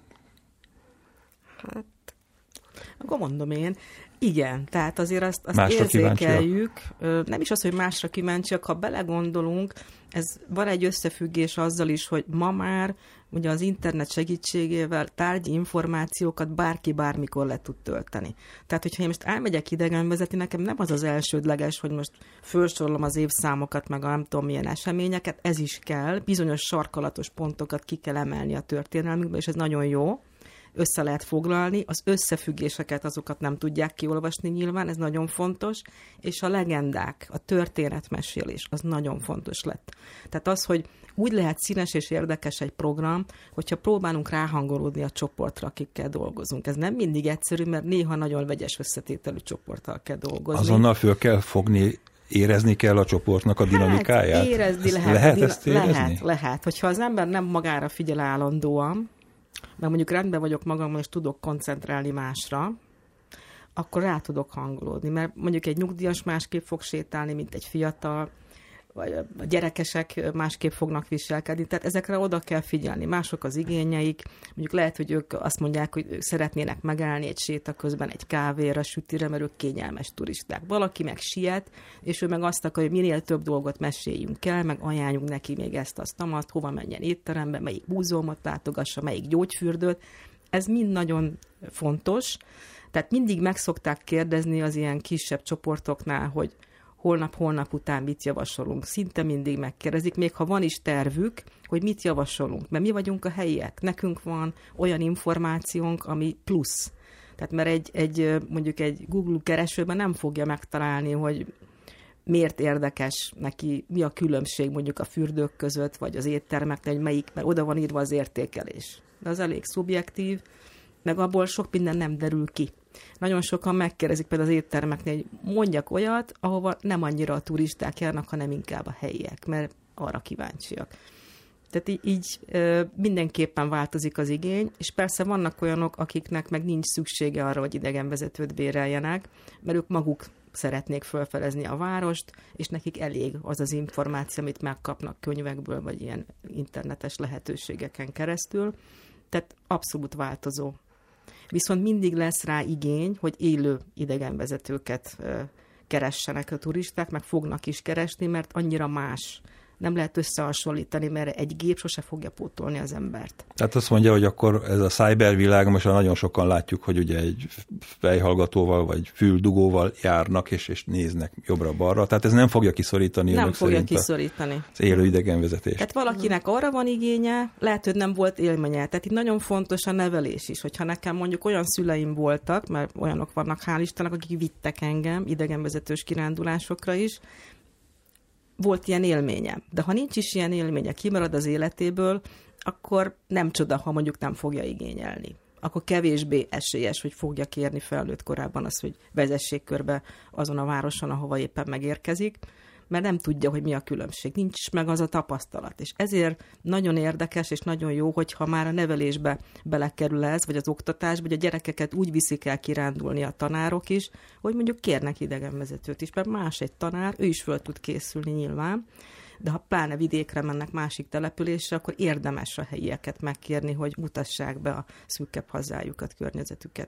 Hát, akkor mondom én, igen, tehát azért azt, azt érzékeljük, kíváncsiak? Nem is az, hogy másra kíváncsiak, ha belegondolunk, ez van egy összefüggés azzal is, hogy ma már ugye az internet segítségével tárgyi információkat bárki bármikor le tud tölteni. Tehát, hogyha én most elmegyek idegenvezetni, nekem nem az az elsődleges, hogy most felsorolom az évszámokat, meg a nem tudom milyen eseményeket, ez is kell, bizonyos sarkalatos pontokat ki kell emelni a történelmünkbe, és ez nagyon jó. Össze lehet foglalni, az összefüggéseket azokat nem tudják kiolvasni nyilván, ez nagyon fontos, és a legendák, a történetmesélés, az nagyon fontos lett. Tehát az, hogy úgy lehet színes és érdekes egy program, hogyha próbálunk ráhangolódni a csoportra, akikkel dolgozunk. Ez nem mindig egyszerű, mert néha nagyon vegyes összetételű csoporttal kell dolgozni. Azonnal föl kell fogni, érezni kell a csoportnak a dinamikáját? Hát, érezni lehet. Lehet dina- ezt érezni? Lehet, lehet. Hogyha az ember nem magára figyel állandóan, mert mondjuk rendben vagyok magammal, és tudok koncentrálni másra, akkor rá tudok hangolódni. Mert mondjuk egy nyugdíjas másképp fog sétálni, mint egy fiatal, vagy a gyerekesek másképp fognak viselkedni. Tehát ezekre oda kell figyelni. Mások az igényeik. Mondjuk lehet, hogy ők azt mondják, hogy ők szeretnének megállni egy séta közben egy kávéra, sütire, mert ők kényelmes turisták. Valaki meg siet, és ő meg azt akarja, hogy minél több dolgot meséljünk el, meg ajánljunk neki még ezt, azt, amat, hova menjen étterembe, melyik múzeumot látogassa, melyik gyógyfürdőt. Ez mind nagyon fontos, tehát mindig meg szokták kérdezni az ilyen kisebb csoportoknál, hogy holnap-holnap után mit javasolunk. Szinte mindig megkérdezik, még ha van is tervük, hogy mit javasolunk. Mert mi vagyunk a helyiek. Nekünk van olyan információnk, ami plusz. Tehát mert egy, egy mondjuk egy Google keresőben nem fogja megtalálni, hogy miért érdekes neki, mi a különbség mondjuk a fürdők között, vagy az éttermeknél, hogy melyik, mert oda van írva az értékelés. De az elég szubjektív, meg abból sok minden nem derül ki. Nagyon sokan megkérdezik például az éttermeknél, hogy mondjak olyat, ahova nem annyira a turisták járnak, hanem inkább a helyiek, mert arra kíváncsiak. Tehát így, így mindenképpen változik az igény, és persze vannak olyanok, akiknek meg nincs szüksége arra, hogy idegenvezetőt béreljenek, mert ők maguk szeretnék felfedezni a várost, és nekik elég az az információ, amit megkapnak könyvekből, vagy ilyen internetes lehetőségeken keresztül. Tehát abszolút változó. Viszont mindig lesz rá igény, hogy élő idegenvezetőket keressenek a turisták, meg fognak is keresni, mert annyira más. Nem lehet összehasonlítani, mert egy gép sose fogja pótolni az embert. Tehát azt mondja, hogy akkor ez a cybervilág, most nagyon sokan látjuk, hogy ugye egy fejhallgatóval vagy füldugóval járnak, és, és néznek jobbra-balra. Tehát ez nem fogja kiszorítani. Nem fogja kiszorítani. Az élő idegenvezetést. Tehát valakinek arra van igénye, lehet, hogy nem volt élménye. Tehát itt nagyon fontos a nevelés is, hogyha nekem mondjuk olyan szüleim voltak, mert olyanok vannak, hál' Istennek, akik vittek engem idegenvezetős kirándulásokra is, volt ilyen élménye. De ha nincs is ilyen élménye, kimarad az életéből, akkor nem csoda, ha mondjuk nem fogja igényelni. Akkor kevésbé esélyes, hogy fogja kérni felnőtt korában azt, hogy vezessék körbe azon a városon, ahova éppen megérkezik, mert nem tudja, hogy mi a különbség. Nincs meg az a tapasztalat. És ezért nagyon érdekes és nagyon jó, hogyha már a nevelésbe belekerül ez, vagy az oktatásba, hogy a gyerekeket úgy viszik el kirándulni a tanárok is, hogy mondjuk kérnek idegenvezetőt is, mert más egy tanár, ő is föl tud készülni nyilván, de ha pláne vidékre mennek másik településre, akkor érdemes a helyieket megkérni, hogy mutassák be a szűkebb hazájukat, környezetüket.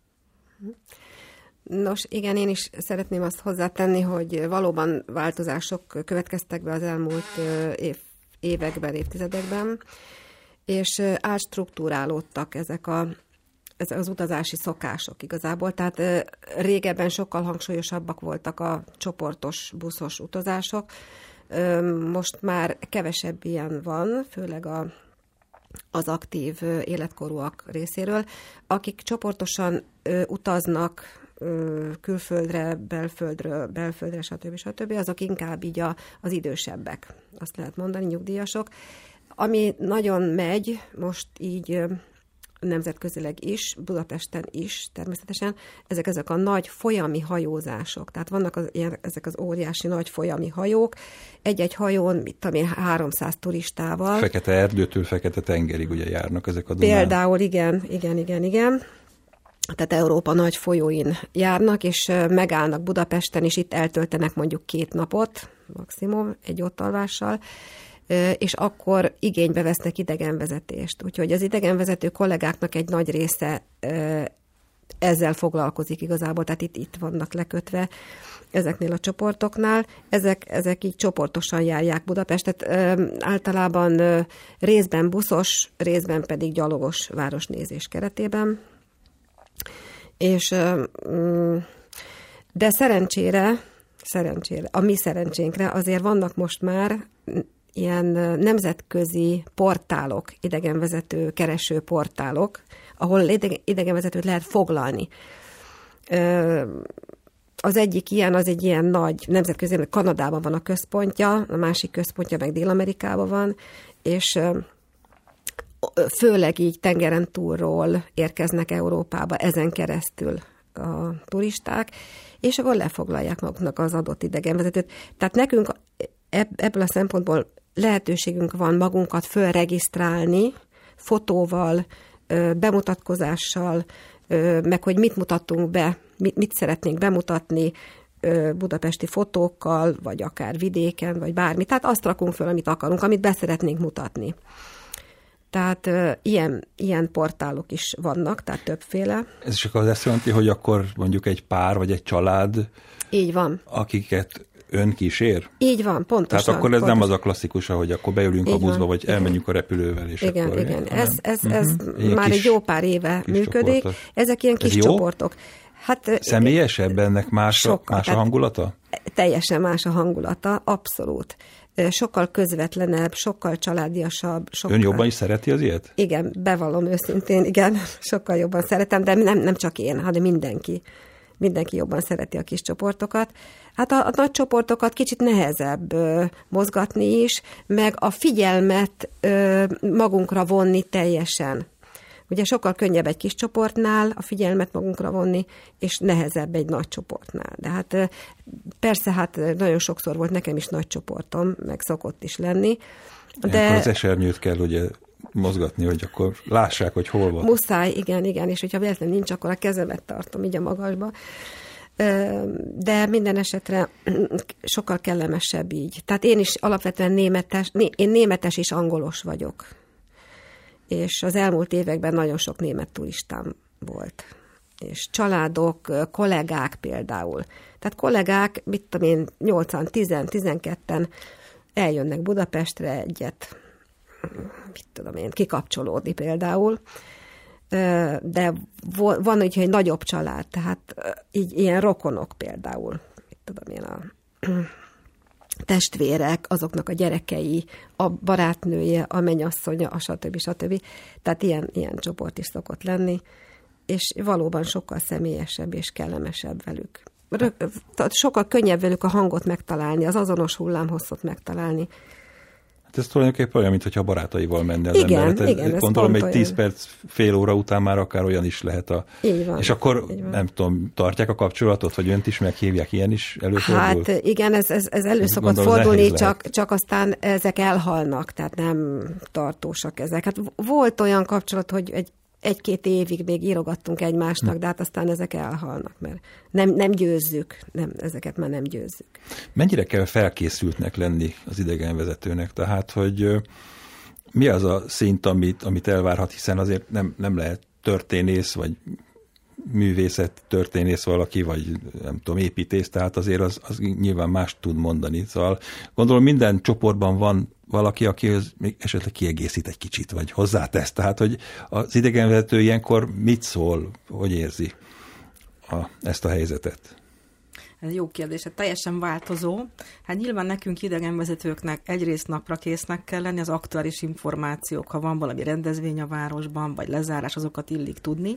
Nos, igen, én is szeretném azt hozzátenni, hogy valóban változások következtek be az elmúlt év, években, évtizedekben, és átstruktúrálódtak ezek, a, ezek az utazási szokások igazából. Tehát régebben sokkal hangsúlyosabbak voltak a csoportos, buszos utazások. Most már kevesebb ilyen van, főleg a az aktív életkorúak részéről, akik csoportosan utaznak külföldre, belföldről, belföldre, stb. stb. Azok inkább így a, az idősebbek, azt lehet mondani, nyugdíjasok. Ami nagyon megy, most így nemzetközileg is, Budapesten is természetesen, ezek, ezek a nagy folyami hajózások. Tehát vannak az, ilyen, ezek az óriási nagy folyami hajók, egy-egy hajón, mit tudom én, háromszáz turistával. Fekete erdőtől fekete tengerig ugye járnak ezek a Dunán. Például igen, igen, igen, igen. Tehát Európa nagy folyóin járnak, és megállnak Budapesten, és itt eltöltenek mondjuk két napot, maximum egy ottalvással, és akkor igénybe vesznek idegenvezetést. Úgyhogy az idegenvezető kollégáknak egy nagy része ezzel foglalkozik igazából, tehát itt, itt vannak lekötve ezeknél a csoportoknál. Ezek, ezek így csoportosan járják Budapestet, általában részben buszos, részben pedig gyalogos városnézés keretében. És, de szerencsére, szerencsére, a mi szerencsénkre azért vannak most már ilyen nemzetközi portálok, idegenvezető kereső portálok, ahol idegenvezetőt lehet foglalni. Az egyik ilyen, az egy ilyen nagy nemzetközi, Kanadában van a központja, a másik központja meg Dél-Amerikában van, és főleg így tengeren túlról érkeznek Európába ezen keresztül a turisták, és akkor lefoglalják maguknak az adott idegenvezetőt. Tehát nekünk ebből a szempontból lehetőségünk van magunkat fölregisztrálni fotóval, bemutatkozással, meg hogy mit mutatunk be, mit szeretnénk bemutatni budapesti fotókkal, vagy akár vidéken, vagy bármi. Tehát azt rakunk föl, amit akarunk, amit be szeretnénk mutatni. Tehát uh, ilyen, ilyen portálok is vannak, tehát többféle. Ez csak az azt jelenti, hogy akkor mondjuk egy pár, vagy egy család, így van, akiket ön kísér? Így van, pontosan. Tehát akkor ez pontosan. nem az a klasszikus, ahogy akkor beülünk így a buszba, van, vagy igen. elmenjünk a repülővel, és igen, akkor... Igen, igen. Ez, ez, ez uh-huh. már egy jó pár éve működik. Csoportok. Ezek ilyen kis ez csoportok. Hát, személyesebb, ennek más, sokkal, más a hangulata? Teljesen más a hangulata, abszolút. Sokkal közvetlenebb, sokkal családiasabb. Sokkal... Ön jobban is szereti az ilyet? Igen, bevallom őszintén, igen, sokkal jobban szeretem, de nem, nem csak én, hanem mindenki. Mindenki jobban szereti a kis csoportokat. Hát a, a nagy csoportokat kicsit nehezebb ö, mozgatni is, meg a figyelmet ö, magunkra vonni teljesen. Ugye sokkal könnyebb egy kis csoportnál a figyelmet magunkra vonni, és nehezebb egy nagy csoportnál. De hát persze, hát nagyon sokszor volt nekem is nagy csoportom, meg szokott is lenni. De akkor az esernyőt kell ugye mozgatni, hogy akkor lássák, hogy hol van. Muszáj, igen, igen, és hogyha véletlenül nincs, akkor a kezemet tartom így a magasba. De minden esetre sokkal kellemesebb így. Tehát én is alapvetően németes, én németes és angolos vagyok. És az elmúlt években nagyon sok német turistám volt. És családok, kollégák például. Tehát kollégák, mit tudom én, nyolcan, tízen, tizenketten eljönnek Budapestre egyet, mit tudom én, kikapcsolódni például. De van úgy, hogy nagyobb család, tehát így ilyen rokonok például, mit tudom én, a testvérek, azoknak a gyerekei, a barátnője, a mennyasszonya, a stb. stb. Tehát ilyen, ilyen csoport is szokott lenni, és valóban sokkal személyesebb és kellemesebb velük. Sokkal könnyebb velük a hangot megtalálni, az azonos hullámhosszot megtalálni. Hát ez tulajdonképpen olyan, mintha barátaival menne az igen, ember. Hát igen, ez gondolom, egy olyan. tíz perc, fél óra után már akár olyan is lehet a... Így van, és akkor, így van. Nem tudom, tartják a kapcsolatot, vagy önt is meghívják, ilyen is előfordul? Hát igen, ez, ez, ez elő szokott Gondolom, fordulni, csak, csak aztán ezek elhalnak, tehát nem tartósak ezek. Hát volt olyan kapcsolat, hogy egy egy-két évig még írogattunk egymásnak, de hát aztán ezek elhalnak, mert nem, nem győzzük, nem, ezeket már nem győzzük. Mennyire kell felkészültnek lenni az idegenvezetőnek? Tehát, hogy mi az a szint, amit, amit elvárhat, hiszen azért nem, nem lehet történész, vagy művészet történész valaki, vagy nem tudom, építész, tehát azért az, az nyilván más tud mondani. Szóval gondolom minden csoportban van valaki, aki még esetleg kiegészít egy kicsit, vagy hozzátesz. Tehát, hogy az idegenvezető ilyenkor mit szól, hogy érzi a, ezt a helyzetet? Ez jó kérdés, hát teljesen változó. Hát nyilván nekünk idegenvezetőknek egyrészt napra késznek kell lenni, az aktuális információk, ha van valami rendezvény a városban, vagy lezárás, azokat illik tudni.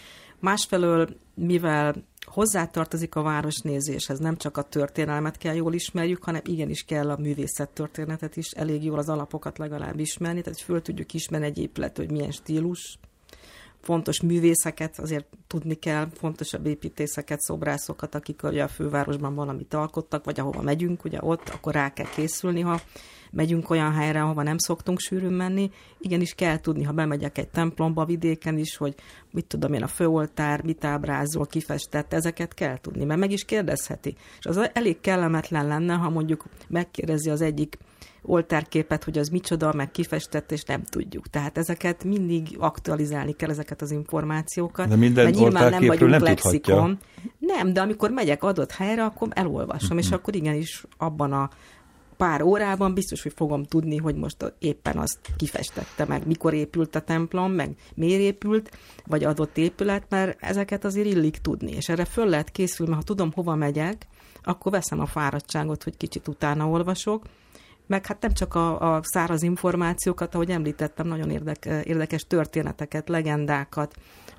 Másfelől, mivel hozzátartozik a városnézéshez, nem csak a történelmet kell jól ismerjük, hanem igenis kell a művészettörténetet is elég jól, az alapokat legalább ismerni, tehát föl tudjuk ismerni egy épület, hogy milyen stílus. Fontos művészeket azért tudni kell, fontosabb építészeket, szobrászokat, akik ugye a fővárosban valamit alkottak, vagy ahova megyünk, ugye ott, akkor rá kell készülni, ha megyünk olyan helyre, ahova nem szoktunk sűrűn menni. Igenis kell tudni, ha bemegyek egy templomba vidéken is, hogy mit tudom én, a főoltár, mit ábrázol, kifestett, ezeket kell tudni, mert meg is kérdezheti. És az elég kellemetlen lenne, ha mondjuk megkérdezi az egyik oltárképet, hogy az micsoda, meg kifestett, és nem tudjuk. Tehát ezeket mindig aktualizálni kell, ezeket az információkat. De minden oltárképről nem tudhatja. Nem, de amikor megyek adott helyre, akkor elolvasom, mm-hmm. és akkor igenis abban a pár órában biztos, hogy fogom tudni, hogy most éppen azt kifestette meg, mikor épült a templom, meg miért épült, vagy adott épület, mert ezeket azért illik tudni. És erre föl lehet készülni, mert ha tudom, hova megyek, akkor veszem a fáradtságot, hogy kicsit utána olvasok, meg hát nem csak a, a száraz információkat, ahogy említettem, nagyon érdek, érdekes történeteket, legendákat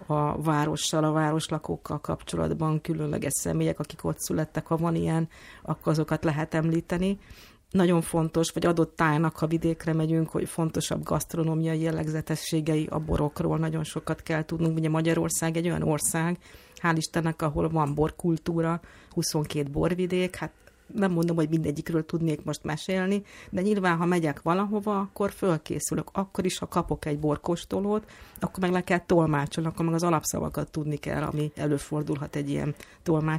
a várossal, a városlakókkal kapcsolatban, különleges személyek, akik ott születtek, ha van ilyen, akkor azokat lehet említeni. Nagyon fontos, vagy adott tájnak, ha vidékre megyünk, hogy fontosabb gasztronómiai jellegzetességei a borokról nagyon sokat kell tudnunk. Ugye Magyarország egy olyan ország, hál' Istennek, ahol van borkultúra, huszonkét borvidék, hát nem mondom, hogy mindegyikről tudnék most mesélni, de nyilván, ha megyek valahova, akkor fölkészülök. Akkor is, ha kapok egy borkóstolót, akkor meg le kell tolmácsolni, akkor meg az alapszavakat tudni kell, ami előfordulhat egy ilyen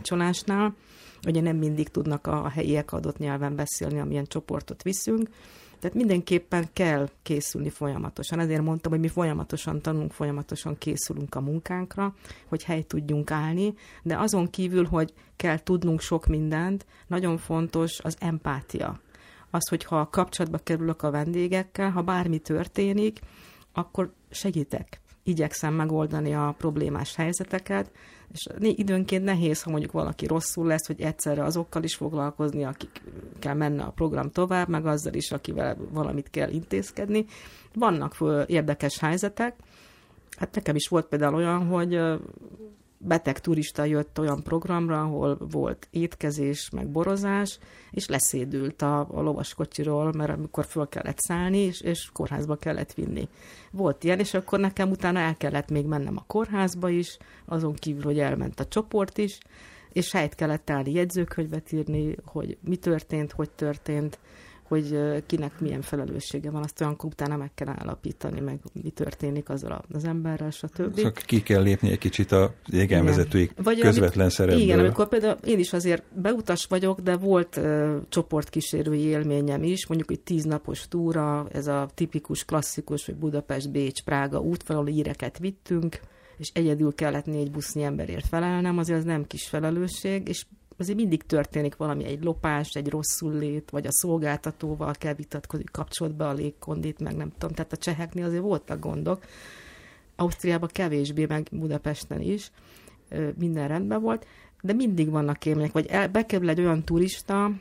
tolmácsolásnál. Ugye nem mindig tudnak a helyiek adott nyelven beszélni, amilyen csoportot viszünk. Tehát mindenképpen kell készülni folyamatosan. Ezért mondtam, hogy mi folyamatosan tanulunk, folyamatosan készülünk a munkánkra, hogy helyt tudjunk állni, de azon kívül, hogy kell tudnunk sok mindent, nagyon fontos az empátia. Az, hogyha kapcsolatba kerülök a vendégekkel, ha bármi történik, akkor segítek. Igyekszem megoldani a problémás helyzeteket, és időnként nehéz, ha mondjuk valaki rosszul lesz, hogy egyszerre azokkal is foglalkozni, akikkel menne a program tovább, meg azzal is, akivel valamit kell intézkedni. Vannak érdekes helyzetek. Hát nekem is volt például olyan, hogy beteg turista jött olyan programra, ahol volt étkezés, meg borozás, és leszédült a, a lovaskocsiról, mert amikor föl kellett szállni, és, és kórházba kellett vinni. Volt ilyen, és akkor nekem utána el kellett még mennem a kórházba is, azon kívül, hogy elment a csoport is, és helyt kellett állni, jegyzőkönyvet írni, hogy mi történt, hogy történt, hogy kinek milyen felelőssége van, azt olyankor utána meg kell állapítani, meg mi történik azzal az emberrel, stb. Szóval ki kell lépni egy kicsit a idegenvezetői közvetlen amik, szerepből. Igen, amikor például én is azért beutas vagyok, de volt uh, csoportkísérői élményem is, mondjuk egy tíznapos túra, ez a tipikus, klasszikus, hogy Budapest, Bécs, Prága útvonal, íreket vittünk, és egyedül kellett négy busznyi emberért felelnem, azért az nem kis felelősség, és azért mindig történik valami, egy lopás, egy rosszul lét, vagy a szolgáltatóval kell vitatkozni, kapcsolt be a légkondit, meg nem tudom. Tehát a cseheknél azért voltak gondok. Ausztriában kevésbé, meg Budapesten is minden rendben volt, de mindig vannak élmények, vagy el, bekerül egy olyan turista,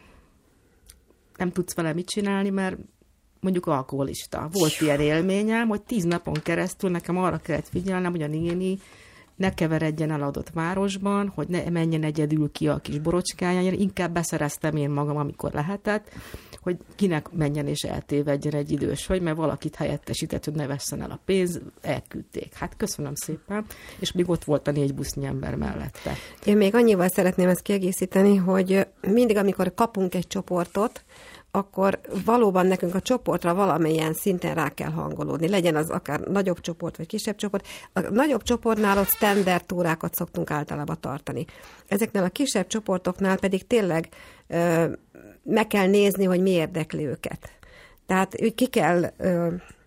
nem tudsz vele mit csinálni, mert mondjuk alkoholista. Volt ilyen élményem, hogy tíz napon keresztül nekem arra kellett figyelnem, hogy a néni ne keveredjen el adott városban, hogy ne menjen egyedül ki a kis borocskájára, inkább beszereztem én magam, amikor lehetett, hogy kinek menjen és eltévedjen egy idős hölgy, mert valakit helyettesített, hogy ne vesszen el a pénz, elküldték. Hát köszönöm szépen, és még ott volt a négy busznyi ember mellette. Én még annyival szeretném ezt kiegészíteni, hogy mindig, amikor kapunk egy csoportot, akkor valóban nekünk a csoportra valamilyen szinten rá kell hangolódni. Legyen az akár nagyobb csoport, vagy kisebb csoport. A nagyobb csoportnál ott standard túrákat szoktunk általában tartani. Ezeknél a kisebb csoportoknál pedig tényleg ö, meg kell nézni, hogy mi érdekli őket. Tehát úgy ki kell ö,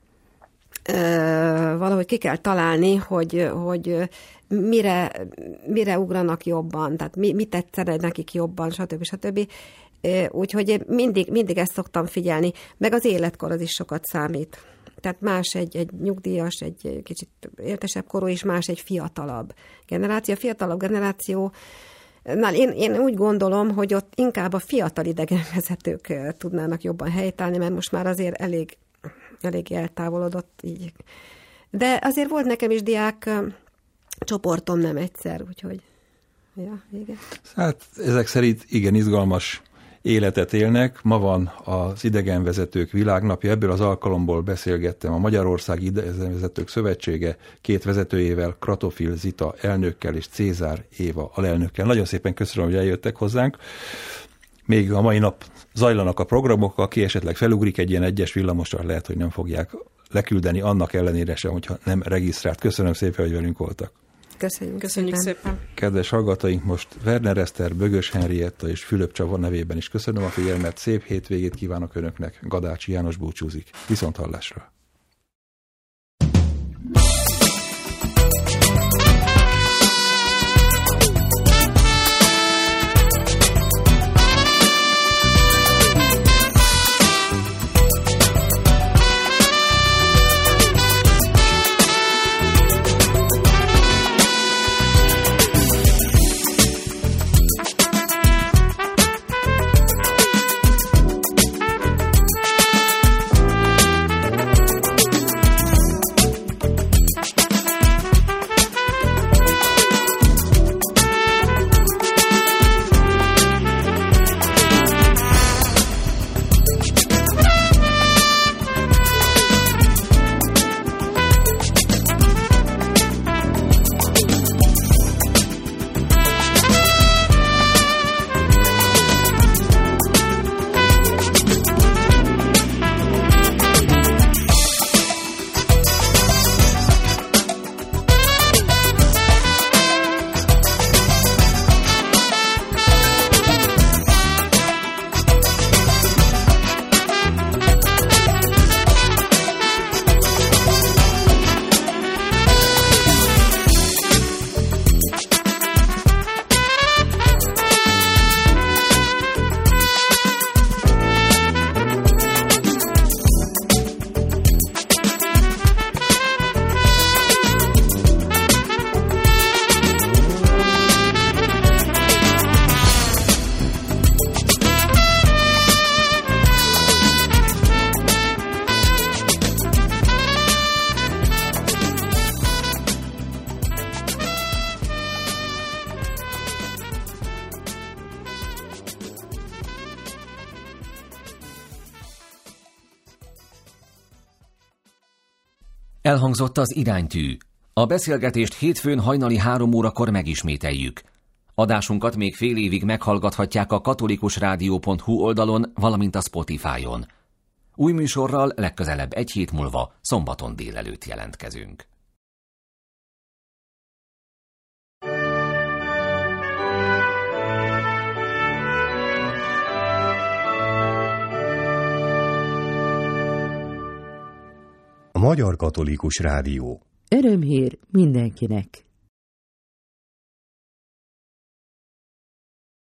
ö, valahogy ki kell találni, hogy, hogy mire, mire ugranak jobban, tehát mi, mi tetszene nekik jobban, stb. stb. Úgyhogy mindig, mindig ezt szoktam figyelni, meg az életkor az is sokat számít. Tehát más egy, egy nyugdíjas, egy kicsit értesebb korú, és más egy fiatalabb generáció. A fiatalabb generáció, na, én, én úgy gondolom, hogy ott inkább a fiatal idegenvezetők tudnának jobban helytállni, mert most már azért elég, elég eltávolodott így. De azért volt nekem is diák csoportom nem egyszer, úgyhogy ja, igen. Hát ezek szerint igen izgalmas életet élnek. Ma van az Idegenvezetők Világnapja, ebből az alkalomból beszélgettem a Magyarországi Idegenvezetők Szövetsége két vezetőjével, Kratofil Zita elnökkel és Cézár Éva alelnökkel. Nagyon szépen köszönöm, hogy eljöttek hozzánk. Még a mai nap zajlanak a programok, aki esetleg felugrik egy ilyen egyes villamosra, lehet, hogy nem fogják leküldeni, annak ellenére sem, hogyha nem regisztrált. Köszönöm szépen, hogy velünk voltak. Köszönjük, Köszönjük szépen. szépen. Kedves hallgatóink, most Werner Eszter, Bögös Henrietta és Fülöp Csaba nevében is köszönöm a figyelmet, szép hétvégét kívánok Önöknek, Gadácsi János búcsúzik. Viszont hallásra! Elhangzott az iránytű. A beszélgetést hétfőn hajnali három órakor megismételjük. Adásunkat még fél évig meghallgathatják a katolikusrádió pont hu oldalon, valamint a Spotify-on. Új műsorral legközelebb egy hét múlva, szombaton délelőtt jelentkezünk. A Magyar Katolikus Rádió. Örömhír mindenkinek.